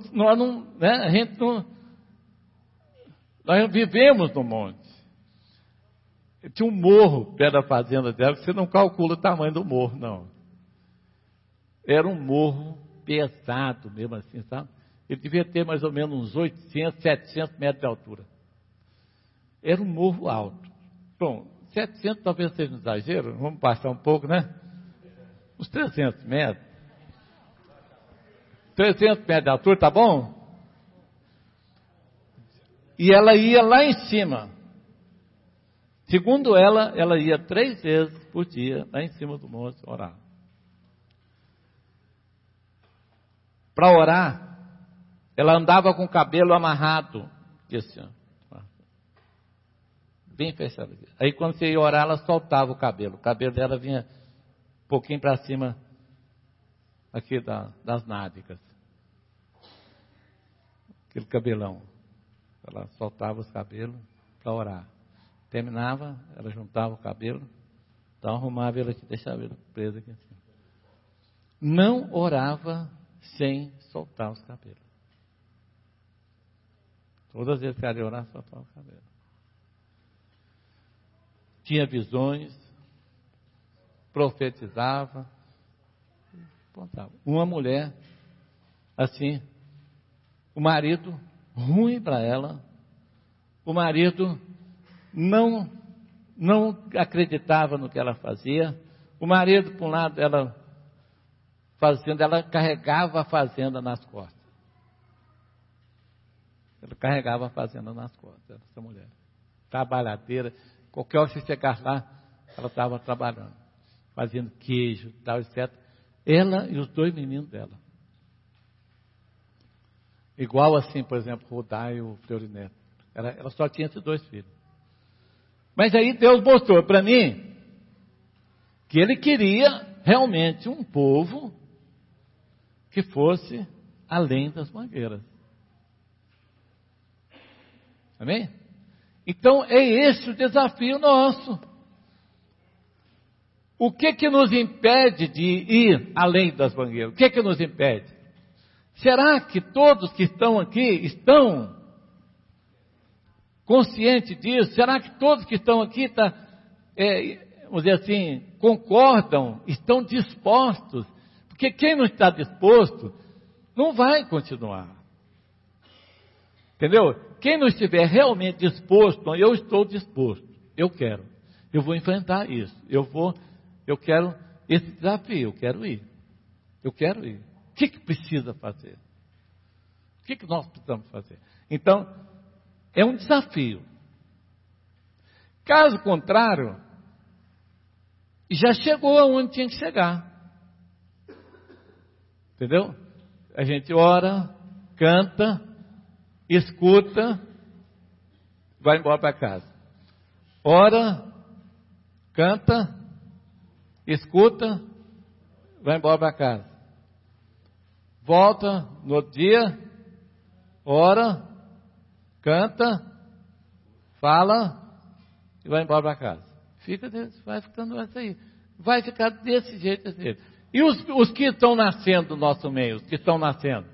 Speaker 1: vivemos no monte. Tinha um morro perto da fazenda dela, que você não calcula o tamanho do morro, não. Era um morro pesado mesmo assim, sabe? Ele devia ter mais ou menos uns 800, 700 metros de altura. Era um morro alto. Bom, 700 talvez seja um exagero, vamos passar um pouco, né? Uns 300 metros. 300 metros de altura, tá bom? E ela ia lá em cima. Segundo ela ia 3 vezes por dia lá em cima do monte orar. Para orar, ela andava com o cabelo amarrado, assim, ó, bem fechado aqui. Aí quando você ia orar, ela soltava o cabelo dela vinha um pouquinho para cima aqui das nádegas. Aquele cabelão. Ela soltava os cabelos para orar. Terminava, ela juntava o cabelo, então arrumava ele aqui, deixava ele preso aqui assim. Não orava sem soltar os cabelos. Todas as vezes que ela ia orar, soltava o cabelo. Tinha visões, profetizava, contava. Uma mulher, assim, o marido ruim para ela, o marido não acreditava no que ela fazia, o marido, por um lado, ela carregava a fazenda nas costas. Ela carregava a fazenda nas costas, essa mulher. Trabalhadeira, qualquer hora que você chegar lá, ela estava trabalhando, fazendo queijo, tal, etc. Ela e os 2 meninos dela. Igual assim, por exemplo, Rodai e o Fleury. Ela só tinha esses 2 filhos. Mas aí Deus mostrou para mim que Ele queria realmente um povo que fosse além das mangueiras. Amém? Então é esse o desafio nosso. O que nos impede de ir além das mangueiras? O que nos impede? Será que todos que estão aqui estão conscientes disso? Será que todos que estão aqui vamos dizer assim, concordam, estão dispostos? Porque quem não está disposto não vai continuar. Entendeu? Quem não estiver realmente disposto, eu estou disposto, eu quero, eu vou enfrentar isso, eu quero esse desafio, eu quero ir. O que precisa fazer? O que nós precisamos fazer? Então, é um desafio. Caso contrário, já chegou aonde tinha que chegar. Entendeu? A gente ora, canta, escuta, vai embora para casa. Ora, canta, escuta, vai embora para casa. Volta no outro dia, ora, canta, fala e vai embora para casa. Vai ficando assim aí. Vai ficar desse jeito, desse jeito. E os que estão nascendo no nosso meio, os que estão nascendo?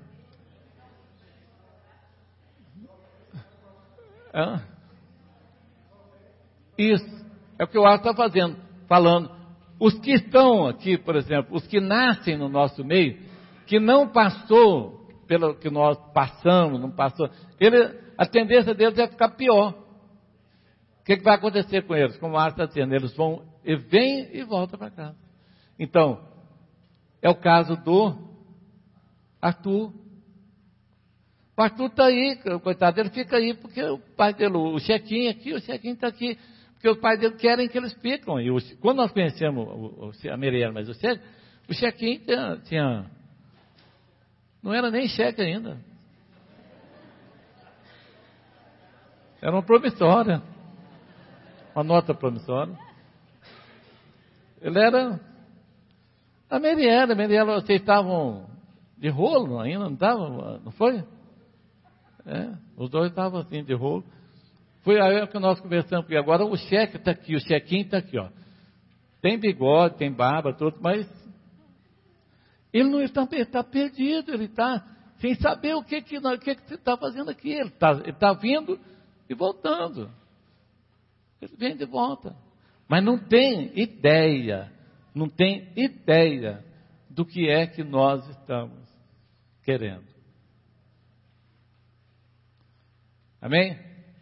Speaker 1: Isso é o que o Arthur está falando. Os que estão aqui, por exemplo, os que nascem no nosso meio, que não passou pelo que nós passamos, não passou, a tendência deles é ficar pior. O que vai acontecer com eles? Como o Arthur está dizendo, eles vêm e voltam para casa. Então, é o caso do Arthur. O Arthur está aí, coitado, ele fica aí, porque o pai dele, o Chequinho está aqui, porque os pais dele querem que eles ficam. E quando nós conhecemos a Meriela, mas o Chequinho tinha não era nem cheque ainda. Era uma promissória. Uma nota promissória. Ele era a Meriela, vocês estavam de rolo ainda, não estavam? Não foi? Os 2 estavam assim de rolo. Foi aí que nós conversamos, porque agora o cheque está aqui, o chequinho está aqui, ó. Tem bigode, tem barba, tudo, mas ele não está perdido, ele está sem saber o que você está fazendo aqui. Ele está vindo e voltando. Ele vem de volta. Mas não tem ideia do que é que nós estamos querendo. Amém?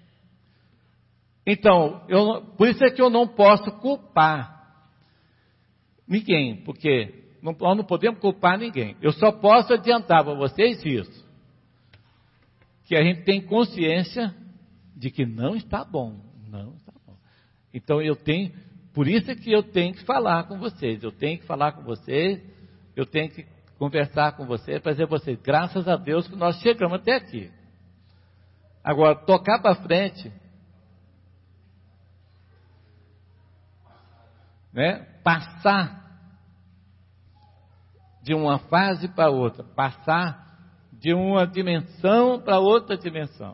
Speaker 1: Então, por isso é que eu não posso culpar ninguém, porque Nós não podemos culpar ninguém. Eu só posso adiantar para vocês isso. Que a gente tem consciência de que não está bom. Não está bom. Então por isso é que eu tenho que falar com vocês. Eu tenho que falar com vocês. Eu tenho que conversar com vocês, para dizer a vocês, graças a Deus que nós chegamos até aqui. Agora, tocar para frente, né? Passar de uma fase para outra, passar de uma dimensão para outra dimensão.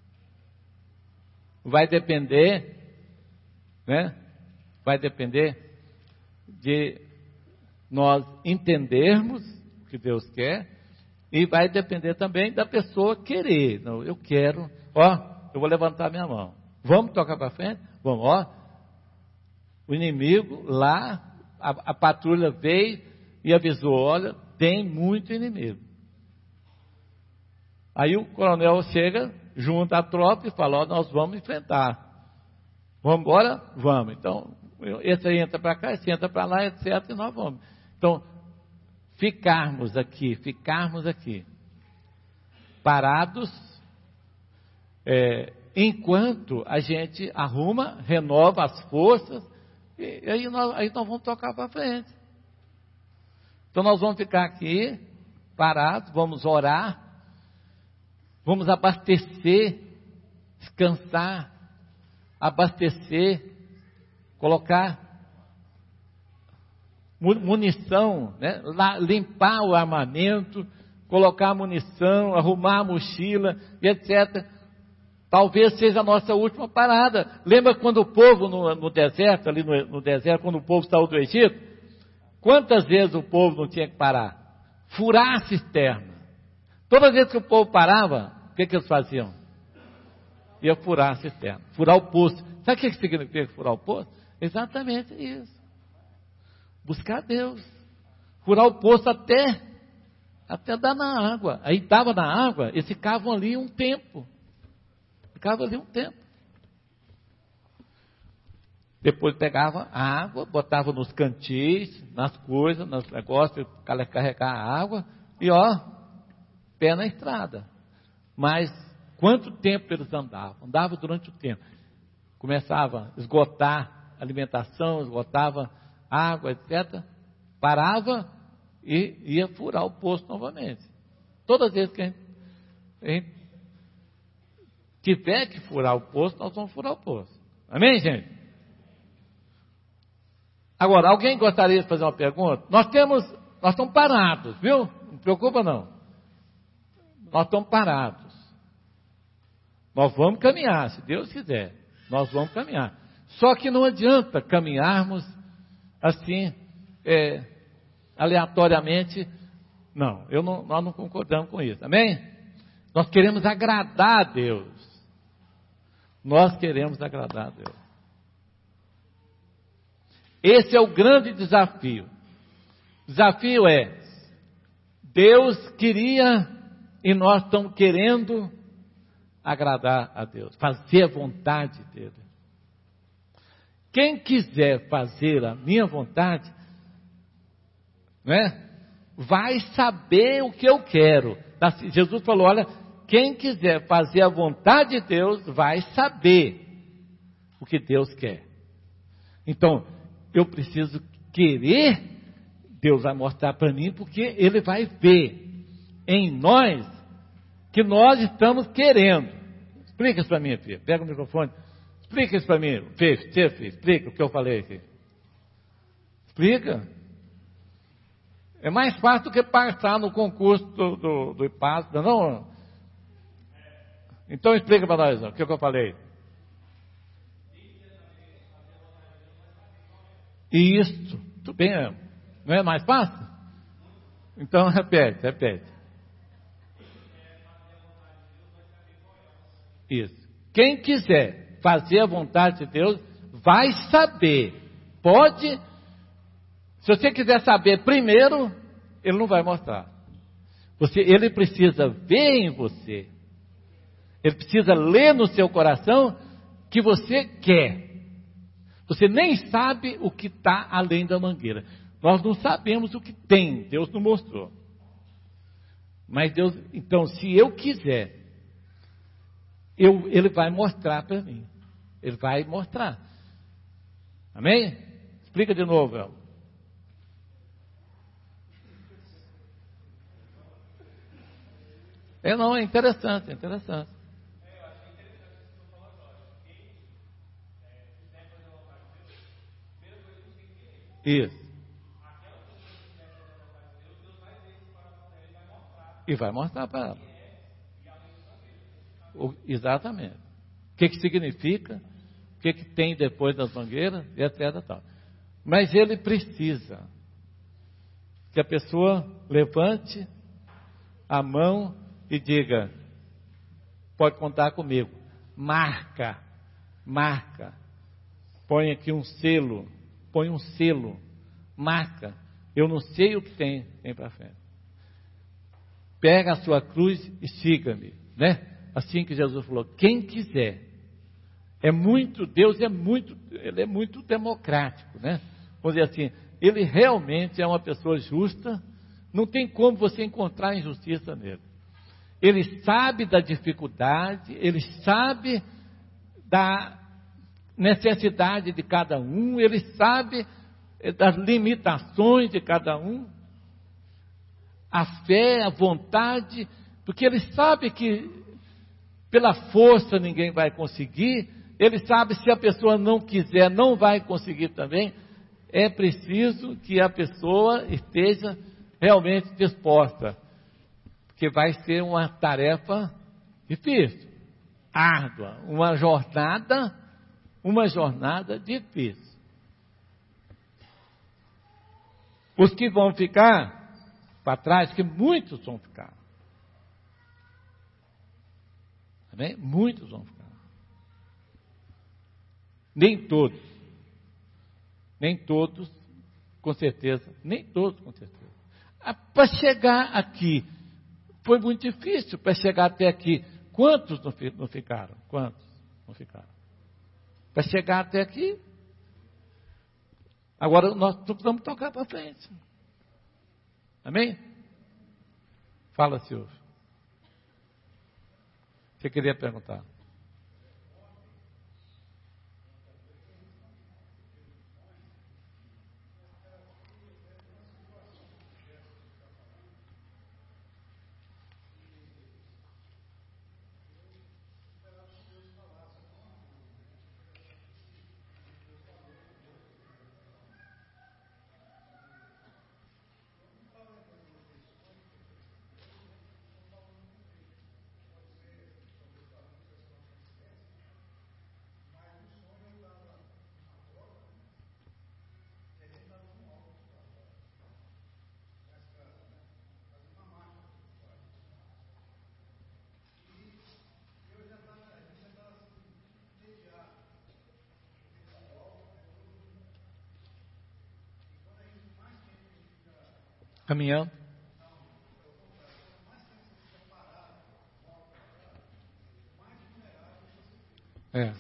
Speaker 1: Vai depender, né? Vai depender de nós entendermos o que Deus quer, e vai depender também da pessoa querer. Não, eu quero, eu vou levantar minha mão. Vamos tocar para frente? Vamos, o inimigo lá, a patrulha veio e avisou, olha, tem muito inimigo. Aí o coronel chega, junta a tropa e fala, nós vamos enfrentar. Vamos embora? Vamos. Então, esse aí entra para cá, esse entra para lá, etc. E nós vamos. Então, ficarmos aqui, parados, enquanto a gente arruma, renova as forças, e aí nós vamos tocar para frente. Então nós vamos ficar aqui, parados, vamos orar, vamos abastecer, descansar, abastecer, colocar munição, né? Limpar o armamento, colocar munição, arrumar a mochila, e etc. Talvez seja a nossa última parada. Lembra quando o povo no deserto, ali no deserto, quando o povo saiu do Egito? Quantas vezes o povo não tinha que parar? Furar a cisterna. Todas as vezes que o povo parava, o que eles faziam? Ia furar a cisterna, furar o poço. Sabe o que significa furar o poço? Exatamente isso. Buscar Deus. Furar o poço até dar na água. Aí estava na água, eles ficavam ali um tempo. Depois pegava a água, botava nos cantis, nas coisas, nos negócios, carregar a água, e pé na estrada. Mas quanto tempo eles andavam? Andavam durante o tempo. Começava a esgotar alimentação, esgotava água, etc. Parava e ia furar o poço novamente. Todas as vezes que a gente tiver que furar o poço, nós vamos furar o poço. Amém, gente? Agora, alguém gostaria de fazer uma pergunta? Nós estamos parados, viu? Não preocupa não. Nós estamos parados. Nós vamos caminhar, se Deus quiser. Nós vamos caminhar. Só que não adianta caminharmos assim, aleatoriamente. Não, nós não concordamos com isso. Amém? Nós queremos agradar a Deus. Nós queremos agradar a Deus. Esse é o grande desafio. O desafio é, Deus queria e nós estamos querendo agradar a Deus, fazer a vontade dele. Quem quiser fazer a minha vontade, né, vai saber o que eu quero. Jesus falou, olha, quem quiser fazer a vontade de Deus, vai saber o que Deus quer. Então, eu preciso querer, Deus vai mostrar para mim, porque Ele vai ver em nós que nós estamos querendo. Explica isso para mim, filho. Pega o microfone. Explica isso para mim, filho. Explica o que eu falei aqui. Explica. É mais fácil do que passar no concurso do IPAS, não? Então explica para nós o que eu falei. Isso, tudo bem, não é mais fácil? Então repete. Isso. Quem quiser fazer a vontade de Deus, vai saber. Pode, se você quiser saber primeiro, Ele não vai mostrar. Ele precisa ver em você. Ele precisa ler no seu coração que você quer. Você nem sabe o que está além da mangueira. Nós não sabemos o que tem, Deus não mostrou. Mas Deus, então, se eu quiser, Ele vai mostrar para mim. Ele vai mostrar. Amém? Explica de novo, Elmo. Não, é interessante, é interessante. Isso. E vai mostrar para ela. Exatamente. O que significa, o que tem depois das mangueiras, e etc. Tal. Mas ele precisa que a pessoa levante a mão e diga: pode contar comigo. Marca. Põe aqui um selo. Põe um selo. Marca. Eu não sei o que tem para frente. Pega a sua cruz e siga-me, né? Assim que Jesus falou, quem quiser. Deus ele é muito democrático, né? Vamos dizer assim, ele realmente é uma pessoa justa, não tem como você encontrar injustiça nele. Ele sabe da dificuldade, ele sabe da necessidade de cada um, ele sabe das limitações de cada um, a fé, a vontade, porque ele sabe que pela força ninguém vai conseguir, ele sabe se a pessoa não quiser, não vai conseguir também. É preciso que a pessoa esteja realmente disposta, porque vai ser uma tarefa difícil, árdua, uma jornada difícil. Os que vão ficar para trás, que muitos vão ficar. Amém? Muitos vão ficar. Nem todos, com certeza. Para chegar aqui, foi muito difícil para chegar até aqui. Quantos não ficaram? Para chegar até aqui. Agora nós precisamos tocar para frente. Amém? Fala, Silvio. Você queria perguntar? Caminhando. É.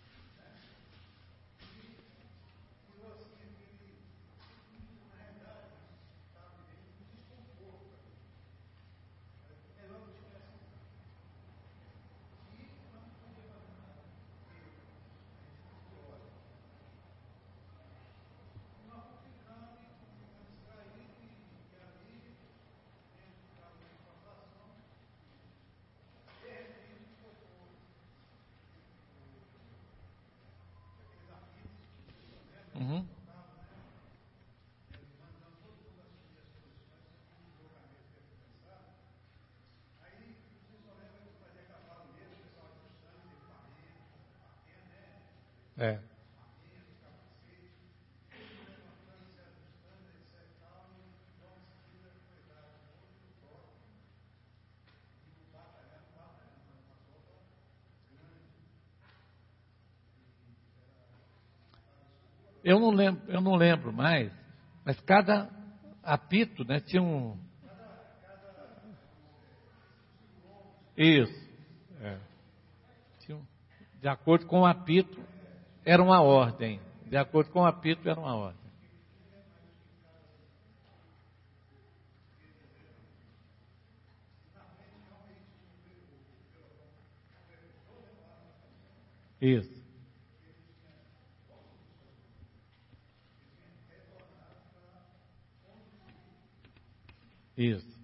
Speaker 1: Uhum. É. Eu não lembro mais, mas cada apito, né, tinha um. Isso. É. De acordo com o apito, era uma ordem. De acordo com o apito, era uma ordem. Isso. Isso.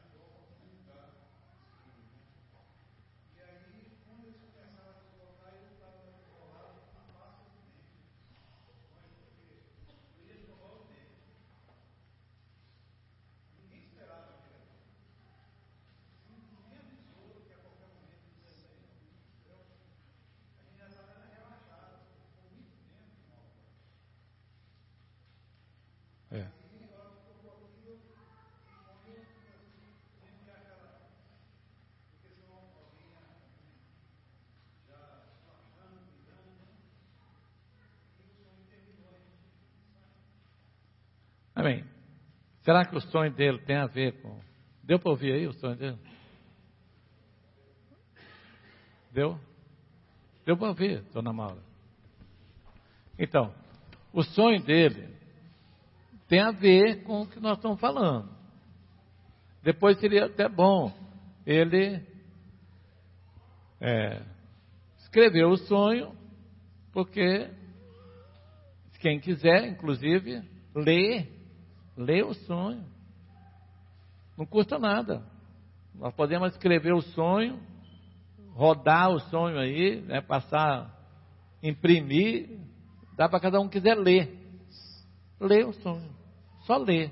Speaker 1: É. Amém. Será que o sonho dele tem a ver com... Deu para ouvir aí o sonho dele? Deu? Deu para ouvir, dona Maura? Então, o sonho dele tem a ver com o que nós estamos falando. Depois seria até bom ele escrever o sonho, porque quem quiser, inclusive, lê o sonho. Não custa nada. Nós podemos escrever o sonho, rodar o sonho aí, né, passar, imprimir, dá para cada um que quiser ler. Lê o sonho, só lê.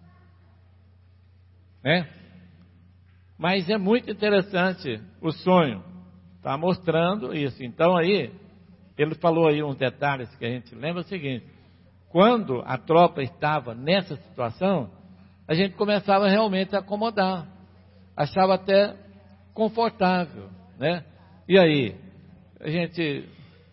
Speaker 1: Né? Mas é muito interessante o sonho, está mostrando isso. Então aí, ele falou aí uns detalhes que a gente lembra o seguinte: quando a tropa estava nessa situação, a gente começava realmente a acomodar, achava até confortável, né? E aí, a gente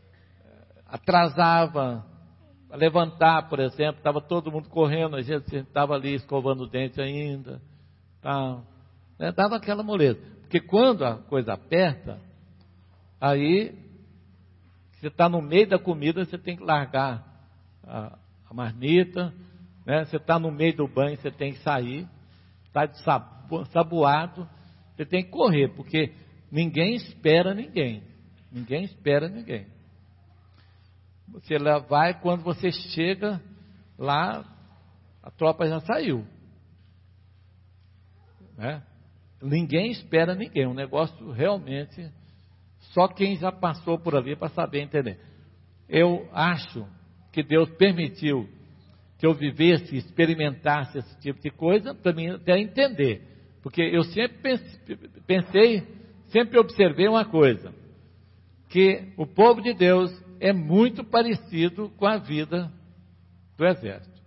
Speaker 1: atrasava a levantar, por exemplo, estava todo mundo correndo, a gente estava ali escovando o dente ainda, tal, né? Dava aquela moleza, porque quando a coisa aperta, aí você está no meio da comida, você tem que largar a marmita, né? Você está no meio do banho, você tem que sair, está saboado, você tem que correr, porque ninguém espera ninguém. Você lá vai, quando você chega lá, a tropa já saiu, né? Ninguém espera ninguém, um negócio realmente, só quem já passou por ali para saber entender. Eu acho que Deus permitiu que eu vivesse, experimentasse esse tipo de coisa, para mim até entender, porque eu sempre pensei, sempre observei uma coisa, que o povo de Deus é muito parecido com a vida do exército.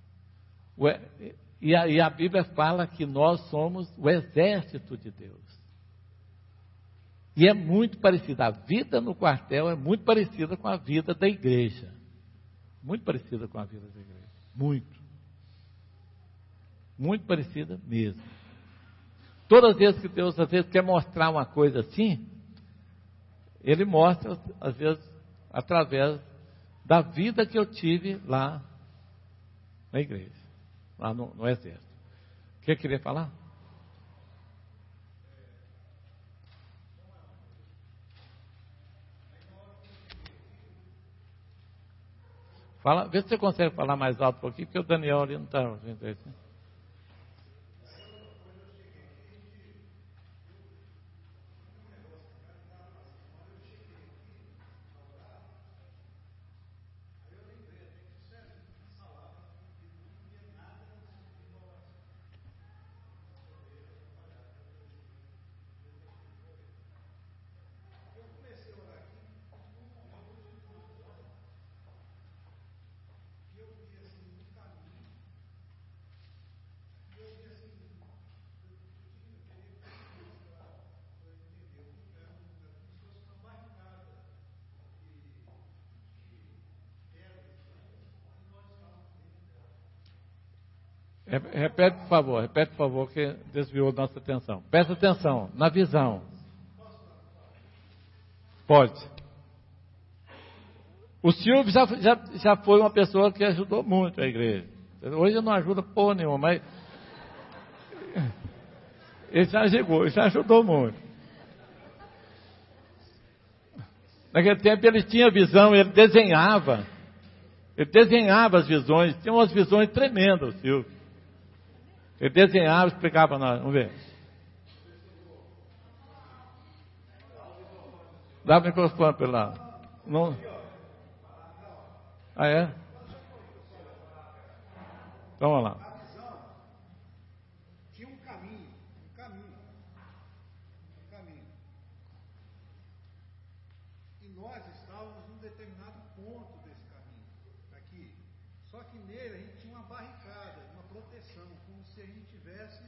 Speaker 1: E a Bíblia fala que nós somos o exército de Deus. E é muito parecida, a vida no quartel é muito parecida com a vida da igreja. Muito parecida com a vida da igreja. Muito parecida mesmo. Todas as vezes que Deus às vezes quer mostrar uma coisa assim, Ele mostra, às vezes, através da vida que eu tive lá na igreja, lá no exército. O que eu queria falar? Fala, vê se você consegue falar mais alto um pouquinho, porque o Daniel ali não está ouvindo isso. Repete, por favor, que desviou nossa atenção. Presta atenção, na visão. Pode. O Silvio já foi uma pessoa que ajudou muito a igreja. Hoje não ajuda porra nenhuma, mas ele já chegou, já ajudou muito. Naquele tempo ele tinha visão, ele desenhava as visões, tinha umas visões tremendas, Silvio. Ele desenhava, explicava para nós, vamos ver. Dá o microfone para lá. Não. Ah, é? Então, vamos lá.
Speaker 3: Tinha um caminho. E nós estávamos num determinado ponto desse caminho, aqui. Só que nele a gente tinha uma barricada, uma proteção, como se a gente tivesse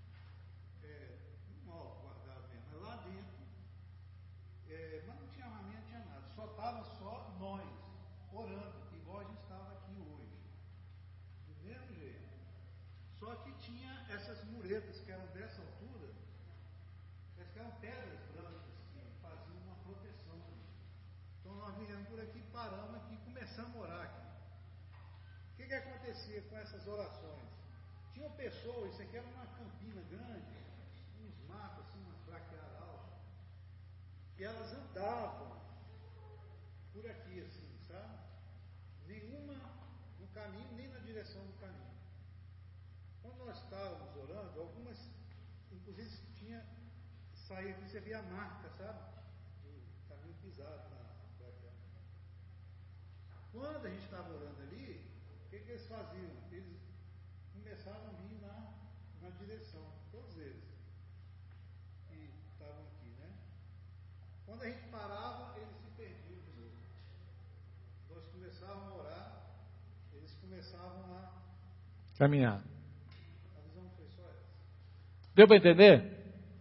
Speaker 3: um alvo guardado mesmo. Mas lá dentro, mas não tinha armamento, não tinha nada. Só estava só nós, orando, igual a gente estava aqui hoje. Do mesmo jeito. Só que tinha essas muretas que eram dessa altura, que eram pedras brancas que faziam uma proteção ali. Então nós viemos por aqui, paramos aqui e começamos a orar aqui. O que acontecia com essas orações? Tinham pessoas, isso aqui era uma campina grande, uns matos assim, umas braquiadas altas, e elas andavam por aqui assim, sabe? Nenhuma no caminho, nem na direção do caminho. Quando nós estávamos orando, algumas, inclusive tinha, saía aqui, você via a marca, sabe? Do caminho pisado na braquiada. Quando a gente estava orando ali, o que eles faziam? Eles começaram a vir na direção, todos eles que estavam aqui, né? Quando a gente parava, eles se perdiam de novo. Nós começávamos a orar, eles começavam a
Speaker 1: Caminhar.
Speaker 3: A visão foi só essa.
Speaker 1: Deu para entender?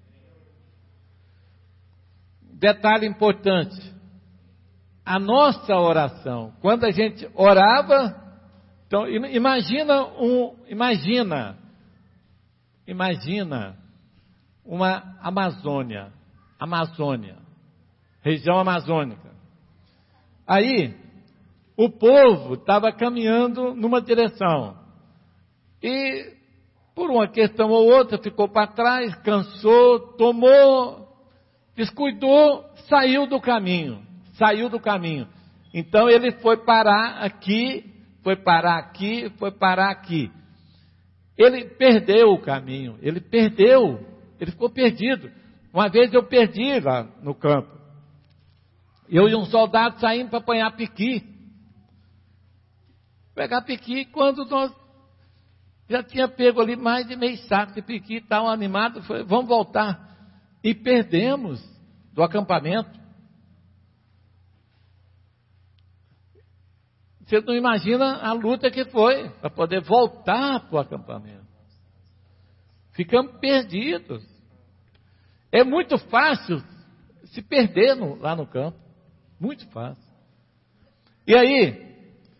Speaker 1: Detalhe importante. A nossa oração, quando a gente orava, então imagina uma Amazônia, região amazônica. Aí, o povo estava caminhando numa direção. E, por uma questão ou outra, ficou para trás, cansou, tomou, descuidou, saiu do caminho. Então, ele foi parar aqui. Ele perdeu o caminho, ele ficou perdido. Uma vez eu perdi lá no campo. Eu e um soldado saímos para apanhar piqui. Pegar piqui, quando nós já tinha pego ali mais de meio saco de piqui, tal, animado, foi, vamos voltar. E perdemos do acampamento. Você não imagina a luta que foi para poder voltar para o acampamento. Ficamos perdidos. É muito fácil se perder lá no campo. Muito fácil. E aí,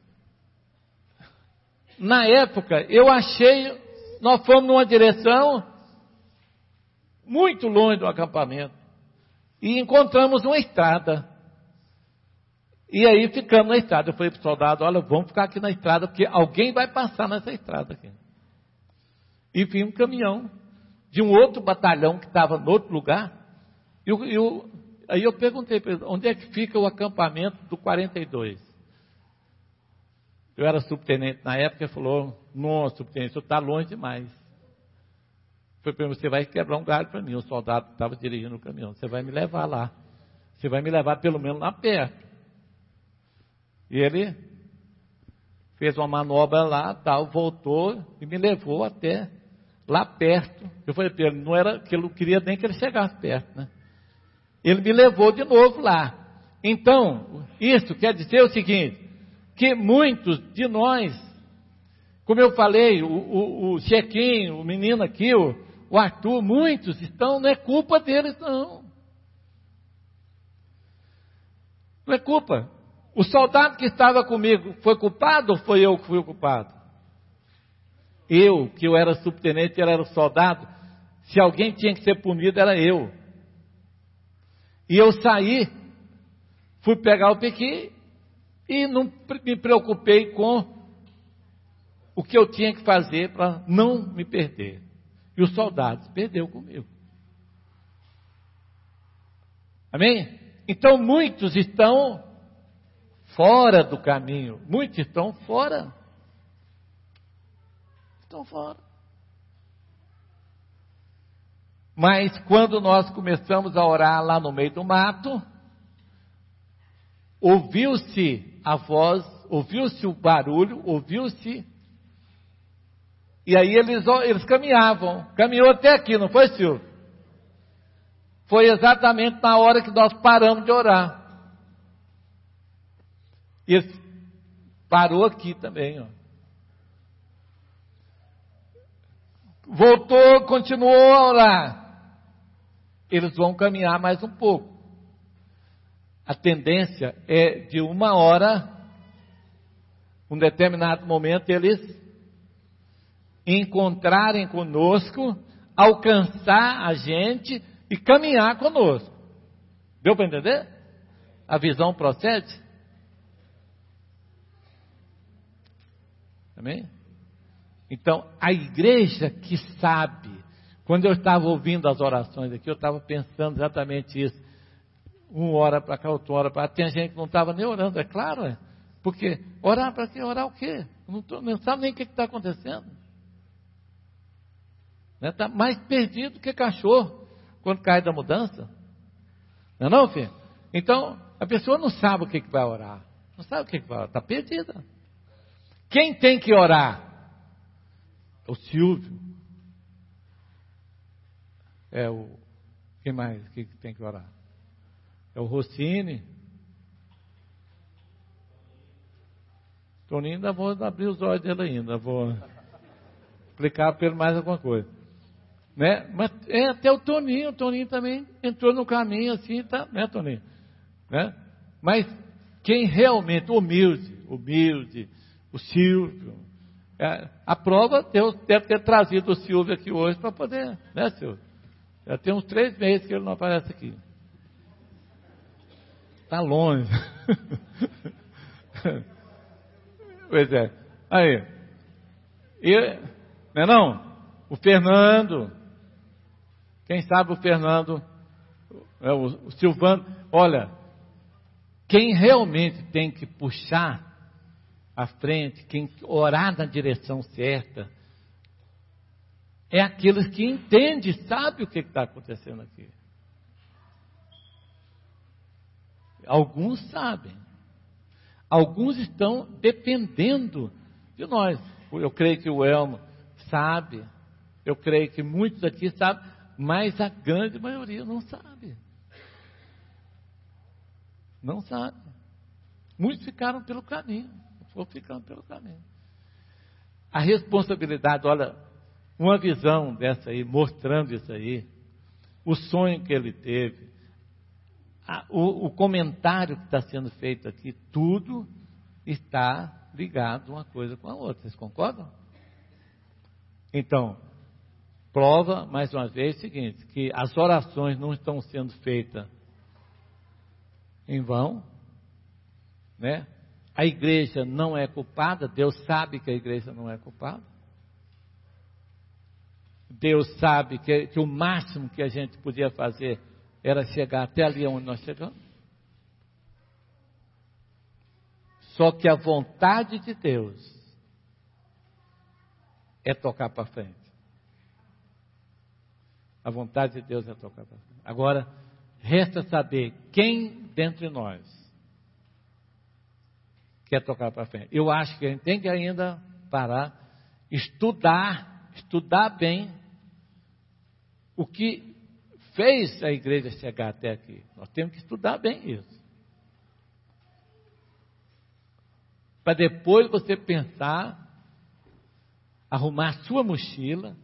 Speaker 1: na época, eu achei, nós fomos numa direção muito longe do acampamento. E encontramos uma estrada. E aí ficamos na estrada. Eu falei para o soldado, olha, vamos ficar aqui na estrada, porque alguém vai passar nessa estrada aqui. E vi um caminhão de um outro batalhão que estava em outro lugar. Aí eu perguntei para ele, onde é que fica o acampamento do 42? Eu era subtenente na época, ele falou, nossa, subtenente, você está longe demais. Foi para mim, você vai quebrar um galho para mim. O soldado estava dirigindo o caminhão, você vai me levar lá. Você vai me levar pelo menos lá perto. E ele fez uma manobra lá, tal, voltou e me levou até lá perto. Eu falei para ele, não era que eu não queria nem que ele chegasse perto, né? Ele me levou de novo lá. Então, isso quer dizer o seguinte, que muitos de nós, como eu falei, o Chequinho, o menino aqui, o Arthur, muitos estão, não é culpa deles não. Não é culpa. O soldado que estava comigo foi culpado ou foi eu que fui o culpado? Eu, que eu era subtenente, ele era o soldado. Se alguém tinha que ser punido, era eu. E eu saí, fui pegar o piqui e não me preocupei com o que eu tinha que fazer para não me perder. E o soldado perdeu comigo. Amém? Então muitos estão fora do caminho. Muitos estão fora. Estão fora. Mas quando nós começamos a orar lá no meio do mato, ouviu-se a voz, ouviu-se o barulho, ouviu-se. E aí eles caminhavam. Caminhou até aqui, não foi, Silvio? Foi exatamente na hora que nós paramos de orar. E ele parou aqui também, ó. Voltou, continuou a orar. Eles vão caminhar mais um pouco. A tendência é de 1 hora, um determinado momento, eles encontrarem conosco, alcançar a gente e caminhar conosco. Deu para entender? A visão procede? Amém? Então, a igreja que sabe, quando eu estava ouvindo as orações aqui, eu estava pensando exatamente isso. Uma hora para cá, outra hora para cá. Tem gente que não estava nem orando, é claro, é. Porque orar para quê? Orar o quê? Não sabe nem o que está acontecendo. Está mais perdido que cachorro quando cai da mudança. Não é não, filho? Então, a pessoa não sabe o que vai orar. Não sabe o que vai orar, está perdida. Quem tem que orar? O Silvio. Quem mais que tem que orar? É o Rossini. Toninho, ainda vou abrir os olhos dele ainda. Vou explicar para ele mais alguma coisa. Né? Mas até o Toninho também entrou no caminho assim, tá? Né, Toninho? Né? Mas quem realmente humilde, o Silvio. A prova, Deus deve ter trazido o Silvio aqui hoje para poder, né, Silvio? Já tem uns 3 meses que ele não aparece aqui. Está longe. Pois é. Aí. Não é não? O Fernando. Quem sabe o Fernando, o Silvano. Olha, quem realmente tem que puxar à frente, quem orar na direção certa, é aqueles que entendem, sabem o que está acontecendo aqui. Alguns sabem. Alguns estão dependendo de nós. Eu creio que o Elmo sabe. Eu creio que muitos aqui sabem, mas a grande maioria não sabe. Não sabe. Muitos ficaram pelo caminho. Ficando pelo caminho. A responsabilidade, olha, uma visão dessa aí, mostrando isso aí, o sonho que ele teve, o comentário que está sendo feito aqui, tudo está ligado uma coisa com a outra. Vocês concordam? Então, prova, mais uma vez, o seguinte, que as orações não estão sendo feitas em vão, né? A igreja não é culpada, Deus sabe que a igreja não é culpada. Deus sabe que o máximo que a gente podia fazer era chegar até ali onde nós chegamos. Só que a vontade de Deus é tocar para frente. A vontade de Deus é tocar para frente. Agora, resta saber quem dentre nós quer tocar para frente. Eu acho que a gente tem que ainda parar, estudar bem o que fez a igreja chegar até aqui. Nós temos que estudar bem isso. Para depois você pensar, arrumar a sua mochila.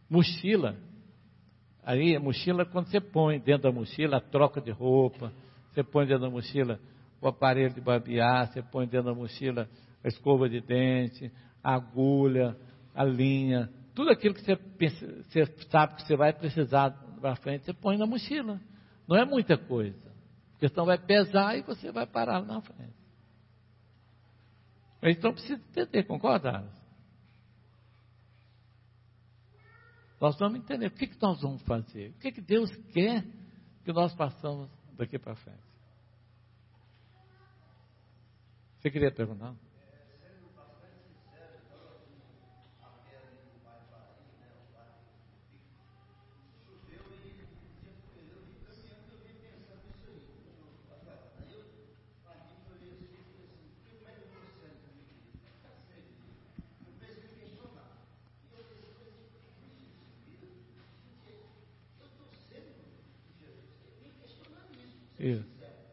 Speaker 1: Aí a mochila, quando você põe dentro da mochila a troca de roupa, você põe dentro da mochila o aparelho de barbear, você põe dentro da mochila a escova de dente, a agulha, a linha, tudo aquilo que você sabe que você vai precisar para frente, você põe na mochila. Não é muita coisa, porque senão vai pesar e você vai parar na frente. Então precisa entender, concorda? Nós vamos entender o que nós vamos fazer, o que Deus quer que nós façamos daqui para frente. Você queria perguntar? Isso.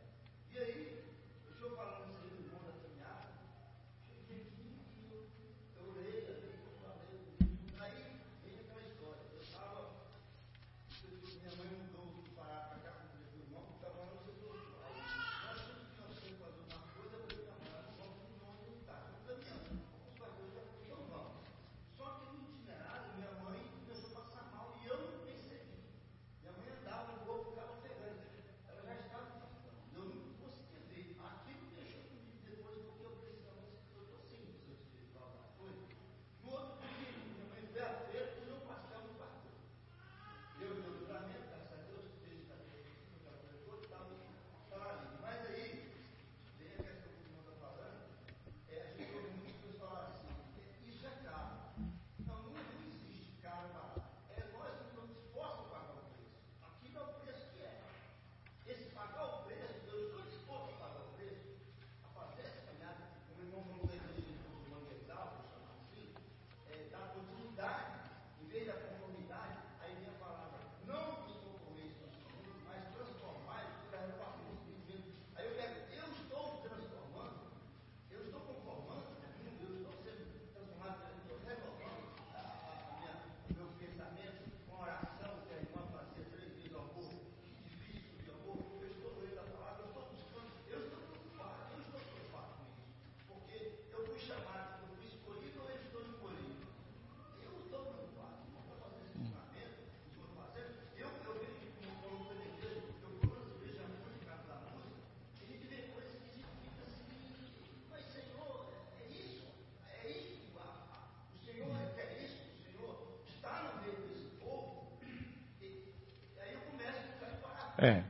Speaker 1: É.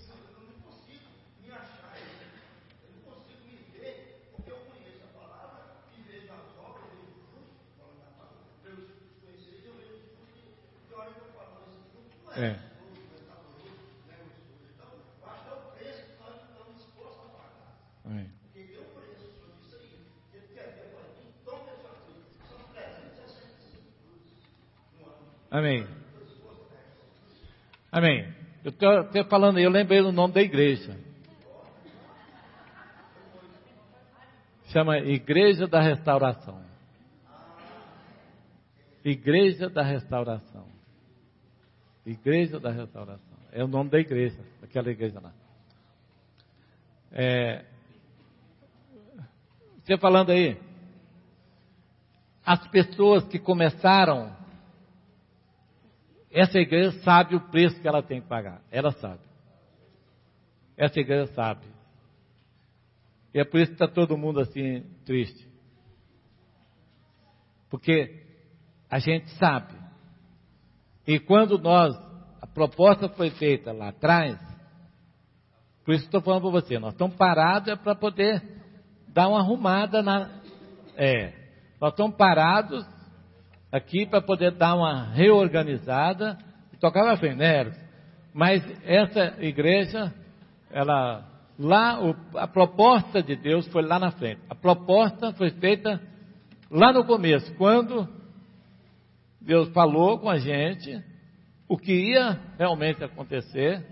Speaker 1: É. Amém. Amém. Eu estou até falando aí, eu lembrei do nome da igreja. Chama Igreja da Restauração. Igreja da Restauração. Igreja da Restauração. É o nome da igreja, aquela igreja lá. Você falando aí, as pessoas que começaram, essa igreja sabe o preço que ela tem que pagar. Ela sabe. Essa igreja sabe. E é por isso que está todo mundo assim, triste. Porque a gente sabe. E quando a proposta foi feita lá atrás, por isso que estou falando para você, nós estamos parados para poder dar uma arrumada nós estamos parados aqui para poder dar uma reorganizada e tocar para frente, né? Mas essa igreja, a proposta de Deus foi lá na frente. A proposta foi feita lá no começo, quando Deus falou com a gente o que ia realmente acontecer.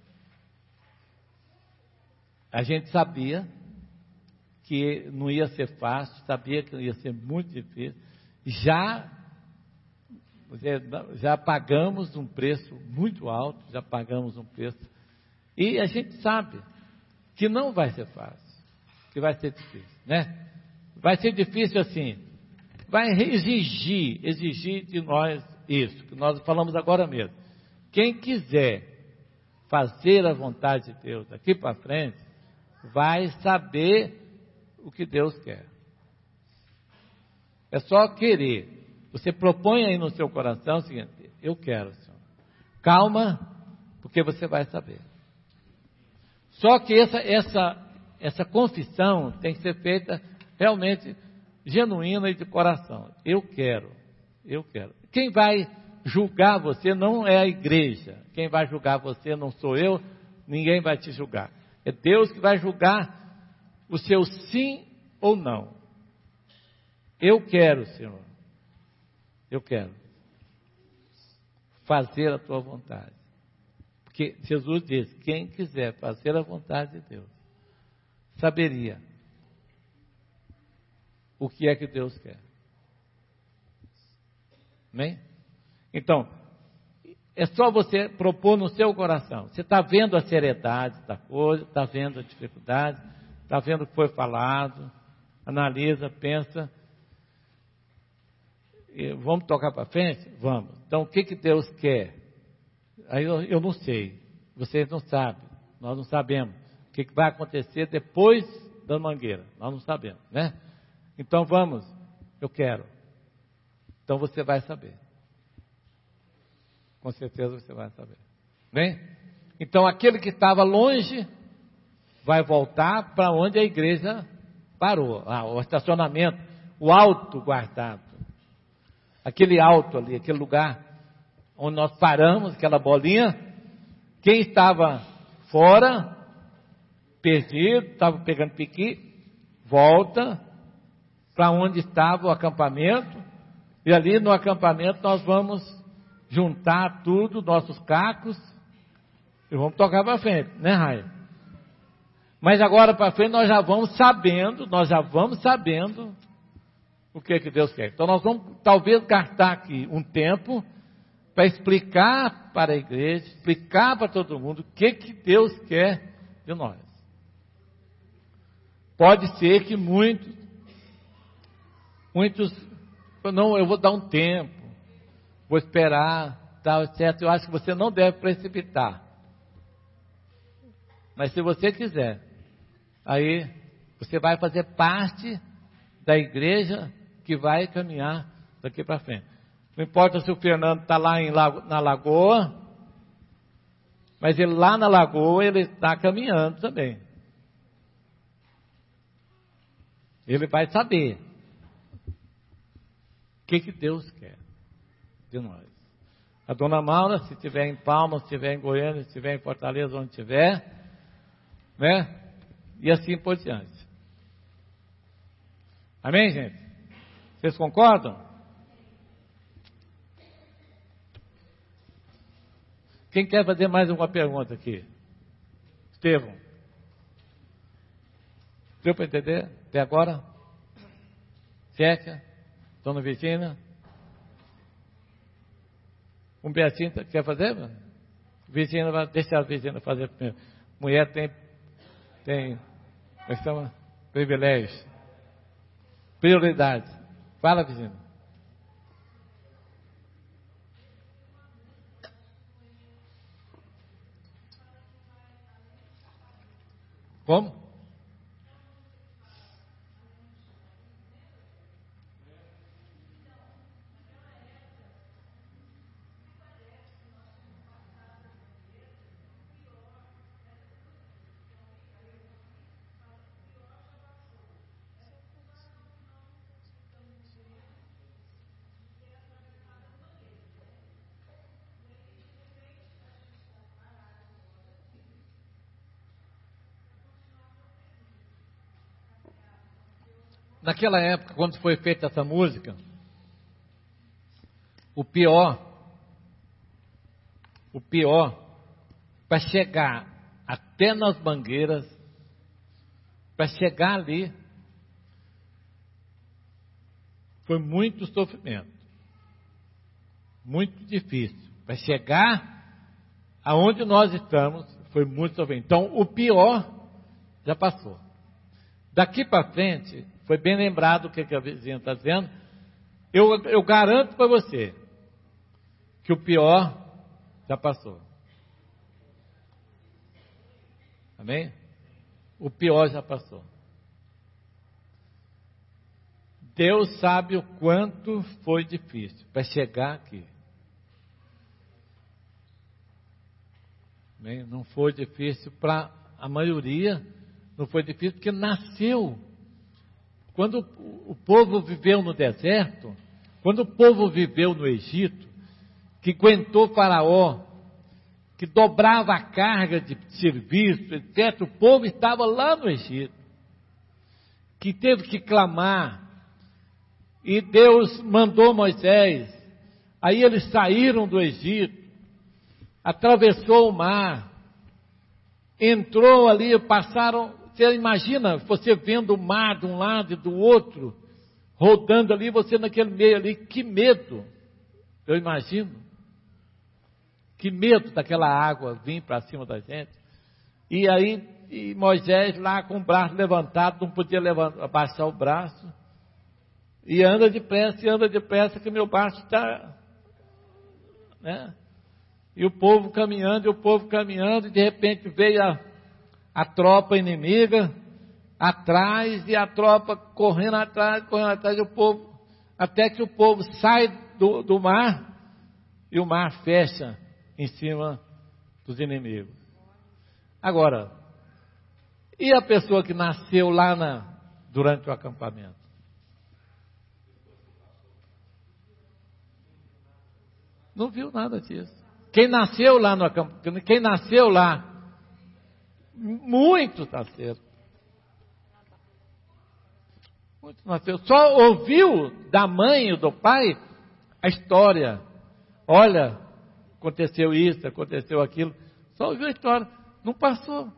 Speaker 1: A gente sabia que não ia ser fácil, sabia que ia ser muito difícil. Já pagamos um preço muito alto, e a gente sabe que não vai ser fácil, que vai ser difícil, né? Vai ser difícil assim, vai exigir de nós isso, que nós falamos agora mesmo. Quem quiser fazer a vontade de Deus daqui para frente, vai saber o que Deus quer. É só querer. Você propõe aí no seu coração o seguinte: eu quero, Senhor. Calma, porque você vai saber. Só que essa confissão tem que ser feita realmente genuína e de coração. Eu quero. Quem vai julgar você não é a igreja. Quem vai julgar você não sou eu, ninguém vai te julgar. É Deus que vai julgar o seu sim ou não. Eu quero, Senhor. Eu quero fazer a tua vontade. Porque Jesus disse, quem quiser fazer a vontade de Deus, saberia o que é que Deus quer. Amém? Então, é só você propor no seu coração. Você está vendo a seriedade da coisa, está vendo a dificuldade, está vendo o que foi falado, analisa, pensa. E vamos tocar para frente? Vamos. Então, o que Deus quer? Aí eu não sei, vocês não sabem, nós não sabemos. O que vai acontecer depois da mangueira? Nós não sabemos, né? Então vamos, eu quero. Então você vai saber. Com certeza você vai saber. Bem? Então aquele que estava longe vai voltar para onde a igreja parou. O estacionamento, o alto guardado. Aquele alto ali, aquele lugar onde nós paramos, aquela bolinha. Quem estava fora, perdido, estava pegando piqui, volta para onde estava o acampamento. E ali no acampamento nós vamos juntar tudo, nossos cacos, e vamos tocar para frente, né, Raia? Mas agora para frente nós já vamos sabendo o que Deus quer. Então nós vamos talvez gastar aqui um tempo para explicar para a igreja, explicar para todo mundo o que Deus quer de nós. Pode ser que muitos, não, eu vou dar um tempo, vou esperar, tal, etc. Eu acho que você não deve precipitar. Mas se você quiser, aí você vai fazer parte da igreja que vai caminhar daqui para frente. Não importa se o Fernando está lá na lagoa, mas ele lá na lagoa, ele está caminhando também. Ele vai saber o que Deus quer de nós. A dona Maura, se estiver em Palmas, se estiver em Goiânia, se estiver em Fortaleza, onde estiver, né? E assim por diante. Amém, gente? Vocês concordam? Quem quer fazer mais uma pergunta aqui? Estevão. Deu para entender até agora? Kécia? Dona Virgínia? Um Beatinho quer fazer? Virgínia, deixa a Virgínia fazer primeiro. Mulher tem privilégios, prioridades. Fala, Virgínia. Como? Naquela época, quando foi feita essa música, o pior, para chegar até nas mangueiras, para chegar ali, foi muito sofrimento, muito difícil. Para chegar aonde nós estamos, foi muito sofrimento. Então, o pior já passou. Daqui para frente, foi bem lembrado o que a vizinha está dizendo. Eu garanto para você que o pior já passou. Amém? O pior já passou. Deus sabe o quanto foi difícil para chegar aqui. Amém? Não foi difícil para a maioria Não foi difícil porque nasceu. Quando o povo viveu no deserto, quando o povo viveu no Egito, que aguentou Faraó, que dobrava a carga de serviço, etc., o povo estava lá no Egito, que teve que clamar, e Deus mandou Moisés, aí eles saíram do Egito, atravessou o mar, entrou ali, passaram, você imagina, você vendo o mar de um lado e do outro, rodando ali, você naquele meio ali, que medo, eu imagino, que medo daquela água vir para cima da gente, e aí Moisés lá com o braço levantado, não podia abaixar o braço, e anda depressa, que meu braço está, né? E o povo caminhando, e de repente veio a tropa inimiga atrás, e a tropa correndo atrás, e o povo, até que o povo sai do mar, e o mar fecha em cima dos inimigos. Agora, e a pessoa que nasceu lá durante o acampamento? Não viu nada disso. Quem nasceu lá no acampamento, quem nasceu lá, muitos nasceram. Muitos nasceram. Só ouviu da mãe e do pai a história. Olha, aconteceu isso, aconteceu aquilo. Só ouviu a história, não passou.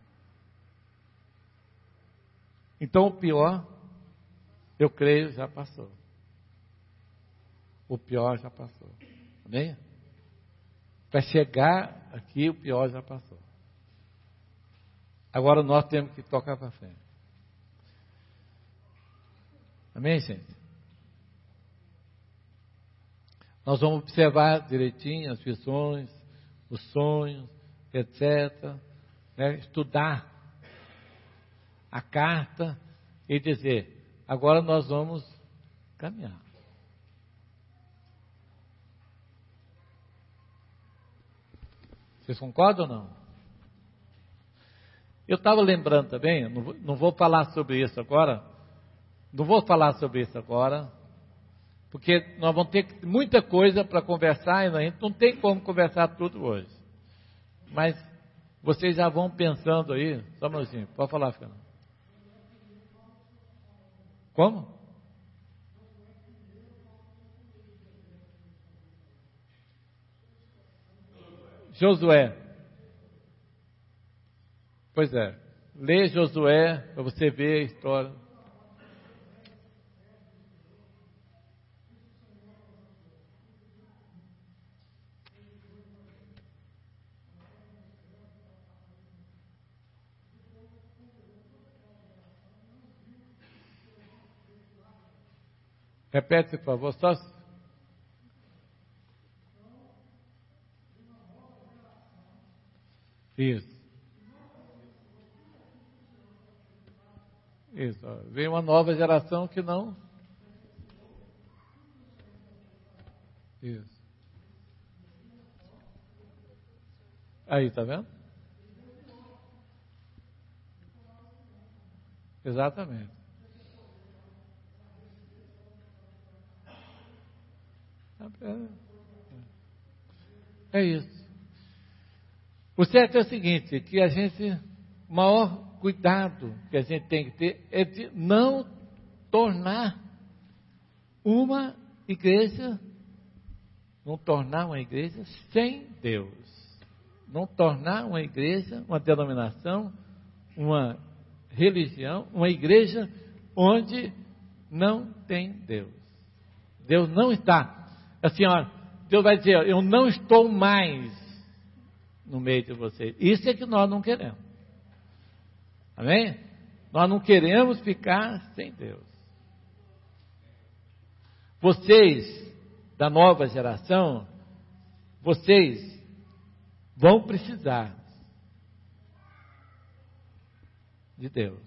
Speaker 1: Então o pior, eu creio, já passou. O pior já passou. Amém? Para chegar aqui, o pior já passou. Agora nós temos que tocar para frente. Amém, gente? Nós vamos observar direitinho as visões, os sonhos, etc. Né? Estudar a carta e dizer, agora nós vamos caminhar. Vocês concordam ou não? Eu estava lembrando também, não vou falar sobre isso agora, porque nós vamos ter muita coisa para conversar e a gente não tem como conversar tudo hoje. Mas vocês já vão pensando aí, só um minutinho, pode falar, Fernando. Como? Josué. Pois é. Lê Josué para você ver a história. Repete, por favor, só. Isso. Isso. Vem uma nova geração que não. Isso. Aí, tá vendo? Exatamente. É isso. O certo é o seguinte, que a gente, o maior cuidado que a gente tem que ter é de não tornar uma igreja sem Deus. Não tornar uma igreja, uma denominação, uma religião, uma igreja onde não tem Deus. Deus não está. Assim, ó, Deus vai dizer, eu não estou mais no meio de vocês. Isso é que nós não queremos. Amém? Nós não queremos ficar sem Deus. Vocês, da nova geração, vocês vão precisar de Deus.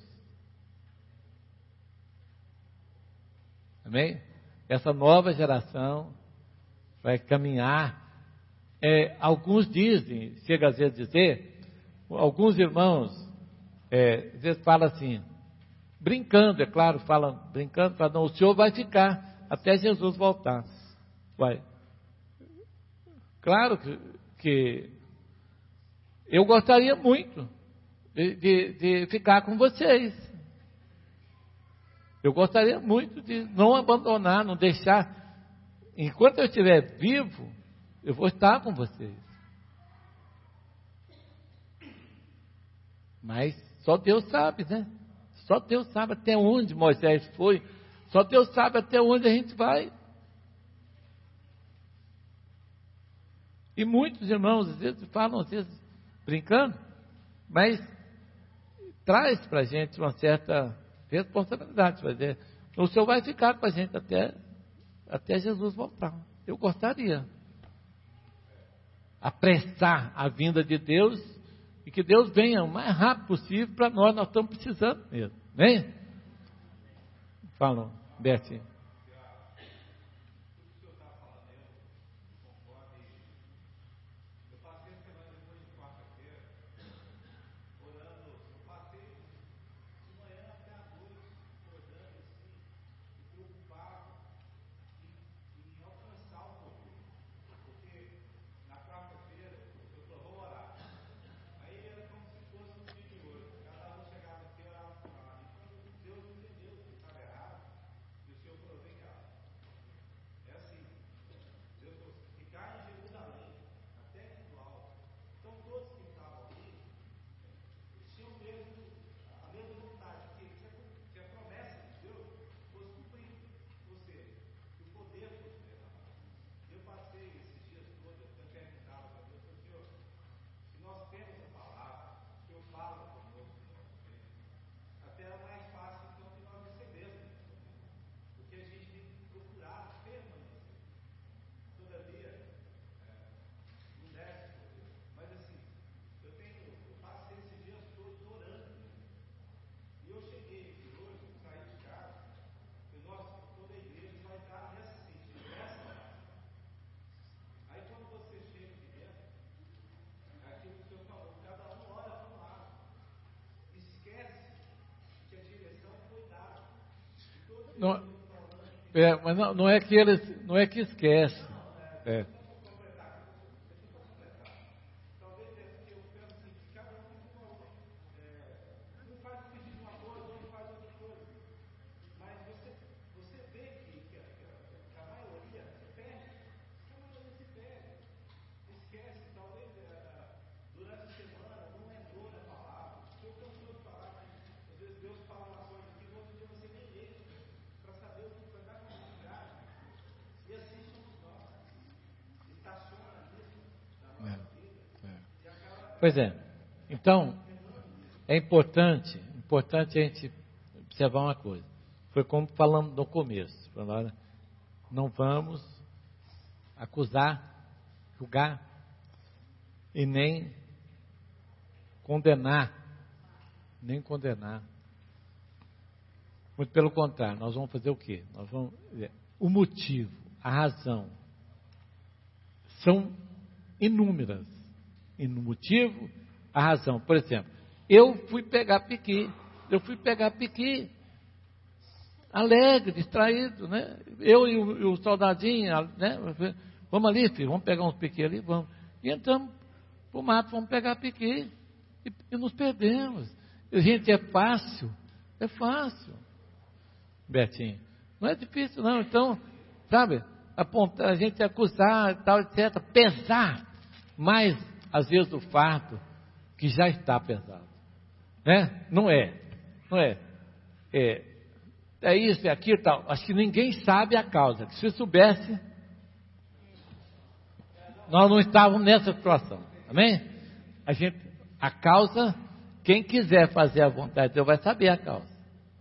Speaker 1: Amém? Essa nova geração vai caminhar. Alguns dizem, chega às vezes a dizer, alguns irmãos às vezes fala assim, brincando, é claro, fala brincando, fala, não, o senhor vai ficar até Jesus voltar. Vai. Claro que eu gostaria muito de ficar com vocês. Eu gostaria muito de não abandonar, não deixar. Enquanto eu estiver vivo, eu vou estar com vocês. Mas só Deus sabe, né? Só Deus sabe até onde Moisés foi. Só Deus sabe até onde a gente vai. E muitos irmãos, às vezes, falam, às vezes, brincando, mas traz para a gente uma certa responsabilidade. Fazer. O Senhor vai ficar com a gente até Jesus voltar. Eu gostaria. Apressar a vinda de Deus e que Deus venha o mais rápido possível para nós estamos precisando mesmo. Vem? Falam, Betinho. Não, mas não é que eles, não é que esquecem. É. Pois é. Então, é importante a gente observar uma coisa. Foi como falamos no começo. Não vamos acusar, julgar e nem condenar. Nem condenar. Muito pelo contrário, nós vamos fazer o quê? O motivo, a razão, são inúmeras. E no motivo, a razão. Por exemplo, eu fui pegar piqui, alegre, distraído, né? Eu e o soldadinho, né? Vamos ali, filho, vamos pegar uns piqui ali, vamos. E entramos para o mato, vamos pegar piqui, e nos perdemos. E, gente, é fácil, Betinho. Não é difícil não, então, sabe, apontar, a gente acusar, tal, etc., pesar mais às vezes o fardo que já está pesado, né? Não é, é isso, é aquilo, tal. Acho que ninguém sabe a causa. Se soubesse, nós não estávamos nessa situação, amém? A causa, quem quiser fazer a vontade de Deus vai saber a causa.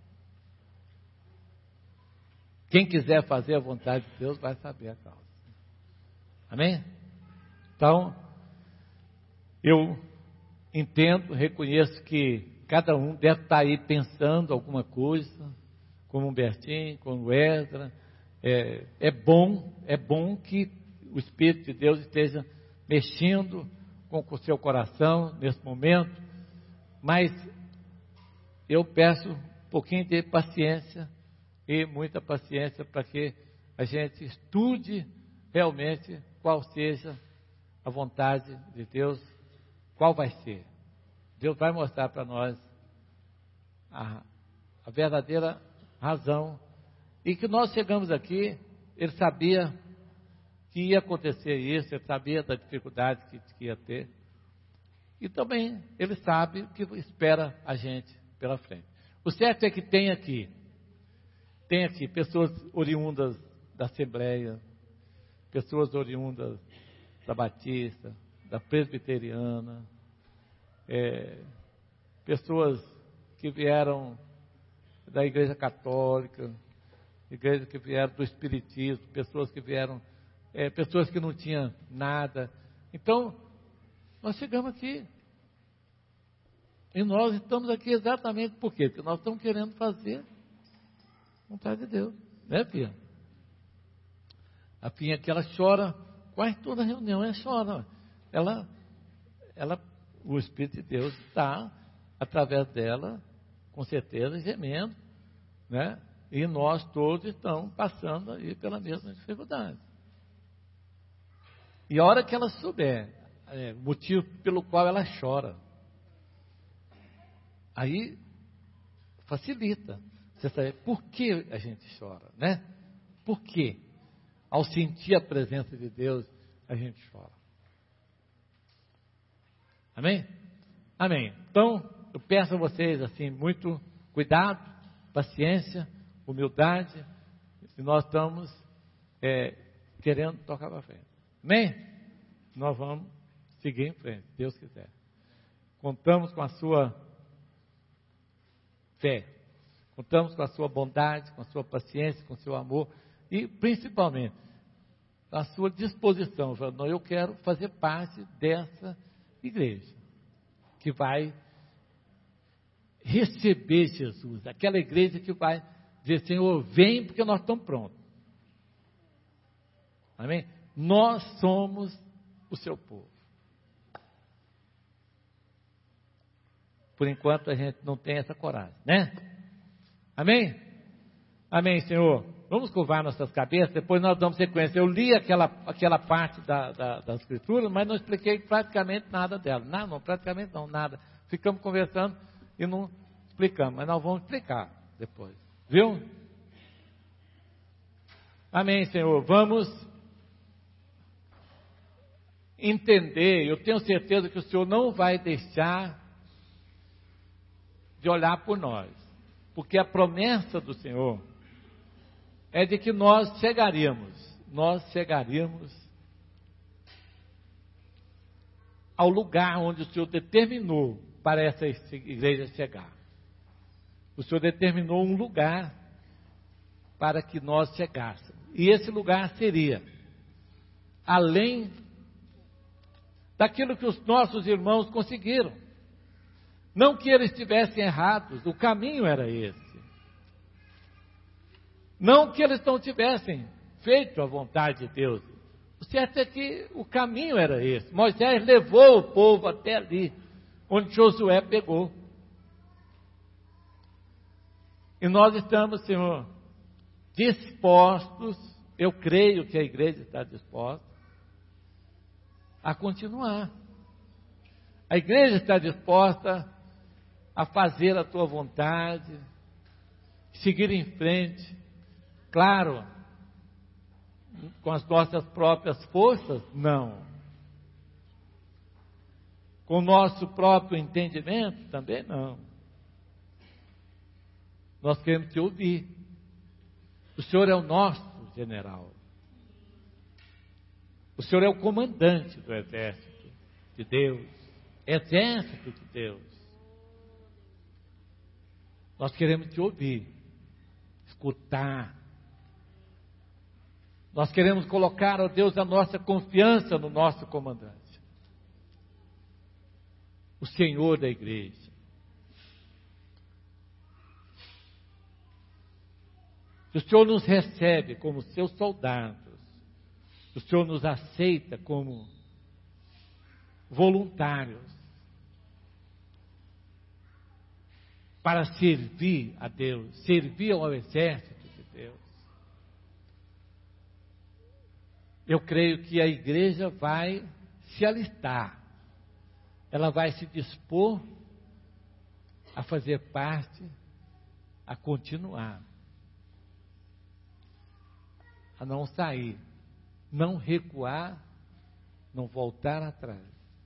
Speaker 1: Quem quiser fazer a vontade de Deus vai saber a causa, amém? Então, eu entendo, reconheço que cada um deve estar aí pensando alguma coisa, como o Bertinho, como o Ezra. É bom que o Espírito de Deus esteja mexendo com o seu coração nesse momento, mas eu peço um pouquinho de paciência e muita paciência para que a gente estude realmente qual seja a vontade de Deus, qual vai ser. Deus vai mostrar para nós a verdadeira razão. E que nós chegamos aqui, Ele sabia que ia acontecer isso, Ele sabia da dificuldade que ia ter. E também Ele sabe o que espera a gente pela frente. O certo é que tem aqui pessoas oriundas da Assembleia, pessoas oriundas da Batista, da Presbiteriana, pessoas que vieram da Igreja Católica, igrejas que vieram do Espiritismo, pessoas que vieram, pessoas que não tinham nada. Então, nós chegamos aqui. E nós estamos aqui exatamente por quê? Porque nós estamos querendo fazer a vontade de Deus. Né, Pia? A Pinha aqui, ela chora, quase toda reunião ela chora. O Espírito de Deus está, através dela, com certeza, gemendo, né? E nós todos estamos passando aí pela mesma dificuldade. E a hora que ela souber o motivo pelo qual ela chora, aí facilita. Você sabe por que a gente chora, né? Por quê? Ao sentir a presença de Deus, a gente chora. Amém? Amém. Então, eu peço a vocês, assim, muito cuidado, paciência, humildade, e nós estamos querendo tocar para frente. Amém? Nós vamos seguir em frente, se Deus quiser. Contamos com a sua fé, contamos com a sua bondade, com a sua paciência, com o seu amor e principalmente a sua disposição. Não, eu quero fazer parte dessa igreja que vai receber Jesus, aquela igreja que vai dizer: Senhor, vem porque nós estamos prontos. Amém? Nós somos o seu povo. Por enquanto a gente não tem essa coragem, né? Amém? Amém, Senhor. Vamos curvar nossas cabeças, depois nós damos sequência. Eu li aquela parte da Escritura, mas não expliquei praticamente nada dela. Não, praticamente não, nada. Ficamos conversando e não explicamos, mas nós vamos explicar depois. Viu? Amém, Senhor. Vamos entender, eu tenho certeza que o Senhor não vai deixar de olhar por nós, porque a promessa do Senhor é de que nós chegaríamos ao lugar onde o Senhor determinou para essa igreja chegar. O Senhor determinou um lugar para que nós chegássemos, e esse lugar seria além daquilo que os nossos irmãos conseguiram. Não que eles estivessem errados, o caminho era esse. Não que eles não tivessem feito a vontade de Deus. O certo é que o caminho era esse. Moisés levou o povo até ali, onde Josué pegou. E nós estamos, Senhor, dispostos, eu creio que a igreja está disposta a continuar. A igreja está disposta a fazer a tua vontade, seguir em frente, claro, com as nossas próprias forças, não. Com o nosso próprio entendimento, também não. Nós queremos te ouvir. O Senhor é o nosso general. O Senhor é o comandante do exército de Deus. Exército de Deus. Nós queremos te ouvir, escutar. Nós queremos colocar, ó Deus, a nossa confiança no nosso comandante, o Senhor da igreja. O Senhor nos recebe como seus soldados, o Senhor nos aceita como voluntários, para servir a Deus, servir ao exército de Deus. Eu creio que a igreja vai se alistar, ela vai se dispor a fazer parte, a continuar, a não sair, não recuar, não voltar atrás.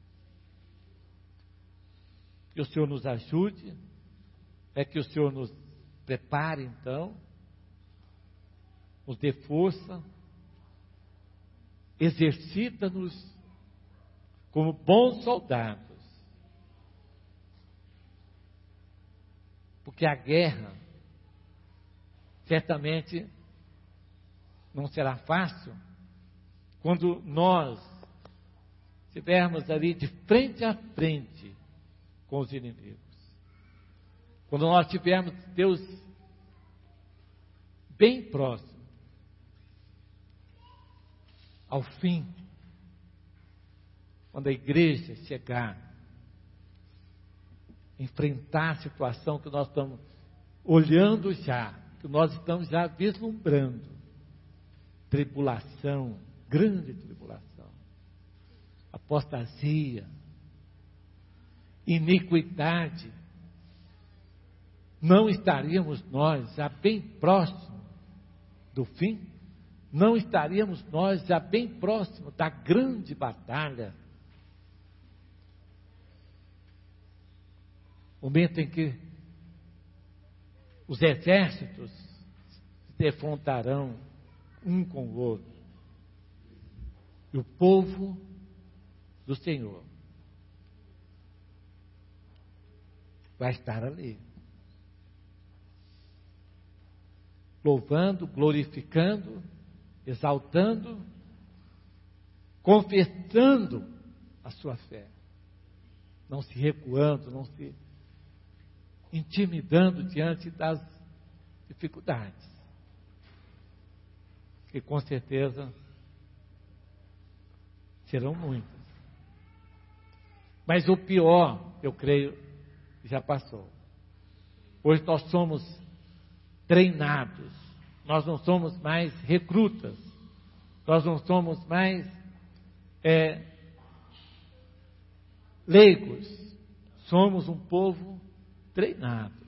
Speaker 1: Que o Senhor nos ajude, que o Senhor nos prepare então, nos dê força, exercita-nos como bons soldados, porque a guerra certamente não será fácil quando nós estivermos ali de frente a frente com os inimigos. Quando nós tivermos Deus bem próximo, ao fim, quando a igreja chegar, enfrentar a situação que nós estamos olhando já, que nós estamos já vislumbrando, tribulação, grande tribulação, apostasia, iniquidade, não estaríamos nós já bem próximo do fim? Não estaríamos nós já bem próximo da grande batalha? Momento em que os exércitos se defrontarão um com o outro. E o povo do Senhor vai estar ali, louvando, glorificando, exaltando, confessando a sua fé, não se recuando, não se intimidando diante das dificuldades, que com certeza serão muitas. Mas o pior, eu creio, já passou. Hoje nós somos treinados, nós não somos mais recrutas, nós não somos mais leigos, somos um povo treinados,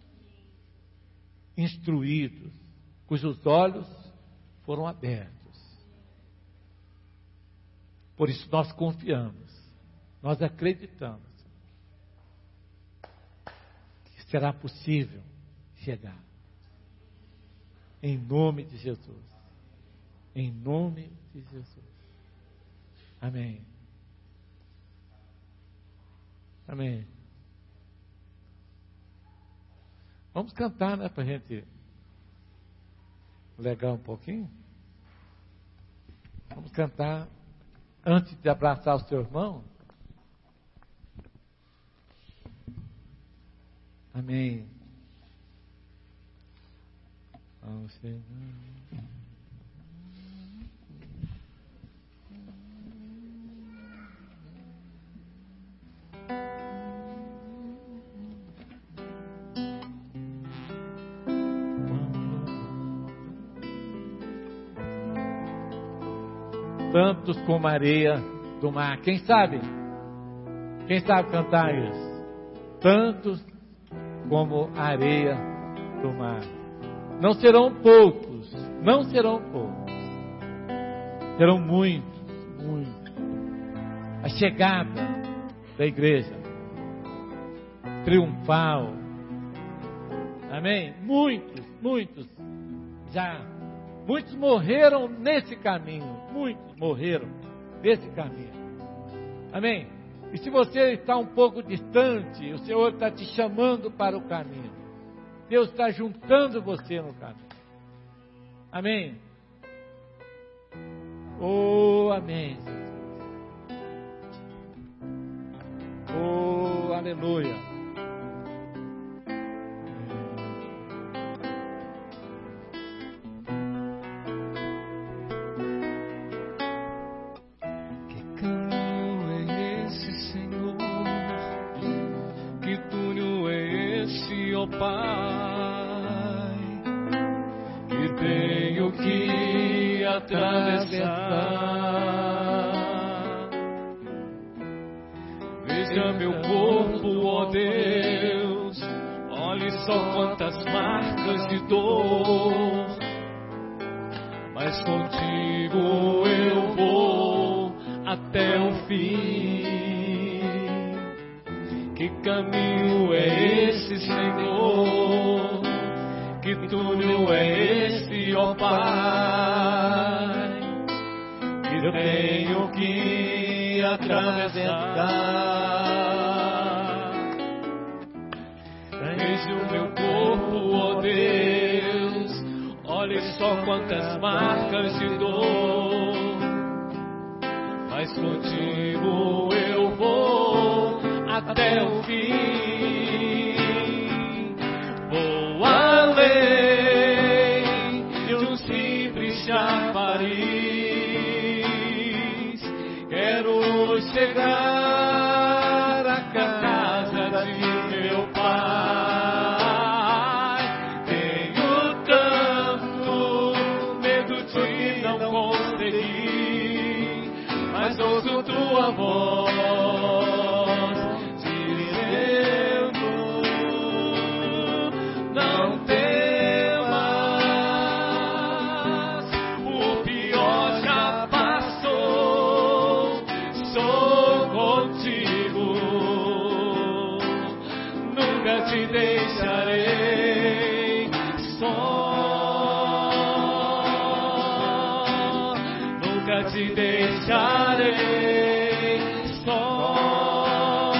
Speaker 1: instruídos, cujos olhos foram abertos. Por isso nós confiamos, nós acreditamos que será possível chegar. Em nome de Jesus. Em nome de Jesus. Amém. Amém. Vamos cantar, né? Para a gente legar um pouquinho. Vamos cantar antes de abraçar o seu irmão. Amém. Vamos chegar. Tantos como a areia do mar. Quem sabe? Quem sabe cantar isso? Tantos como a areia do mar. Não serão poucos, não serão poucos. Serão muitos, muitos. A chegada da igreja triunfal. Amém? Muitos, muitos já. Muitos morreram nesse caminho. Muitos morreram nesse caminho. Amém? E se você está um pouco distante, o Senhor está te chamando para o caminho. Deus está juntando você no caminho. Amém? Oh, amém. Oh, aleluia.
Speaker 4: Pai, que tenho que atravessar. Veja meu corpo, ó Deus, olhe só quantas marcas de dor, mas contigo eu vou até o fim. Que caminho é esse, Senhor? Que túnel é esse, ó Pai, que eu tenho que atravessar? Veja o meu corpo, ó Deus, olhe só quantas marcas de dor, mas contigo eu vou até o fim. Vou além de um simples chafariz. Quero chegar à casa de meu Pai. Tenho tanto medo de não conseguir, mas ouço tua voz dizendo: não temas, o pior já passou, sou contigo, nunca te deixarei só, nunca te deixarei só,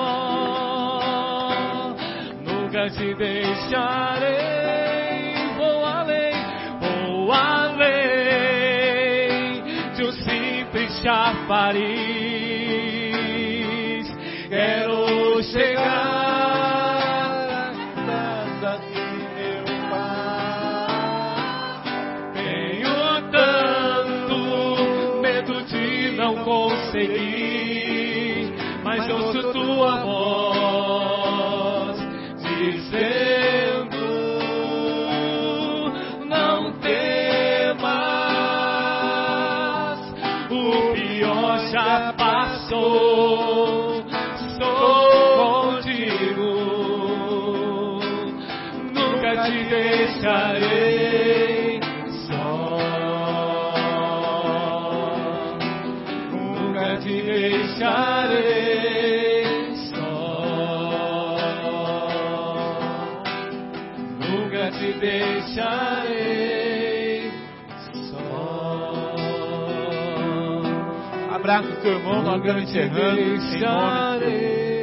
Speaker 4: nunca te deixarei. Vou além de um simples chafariz. Quero chegar à casa de meu Pai. Tenho tanto medo de não conseguir, mas ouço tua voz dizendo: não temas, o pior já passou, sou contigo, nunca te deixarei só, nunca te deixarei só, nunca te deixarei só.
Speaker 1: Abraça o seu irmão, nós estamos encerrando em nome de Jesus.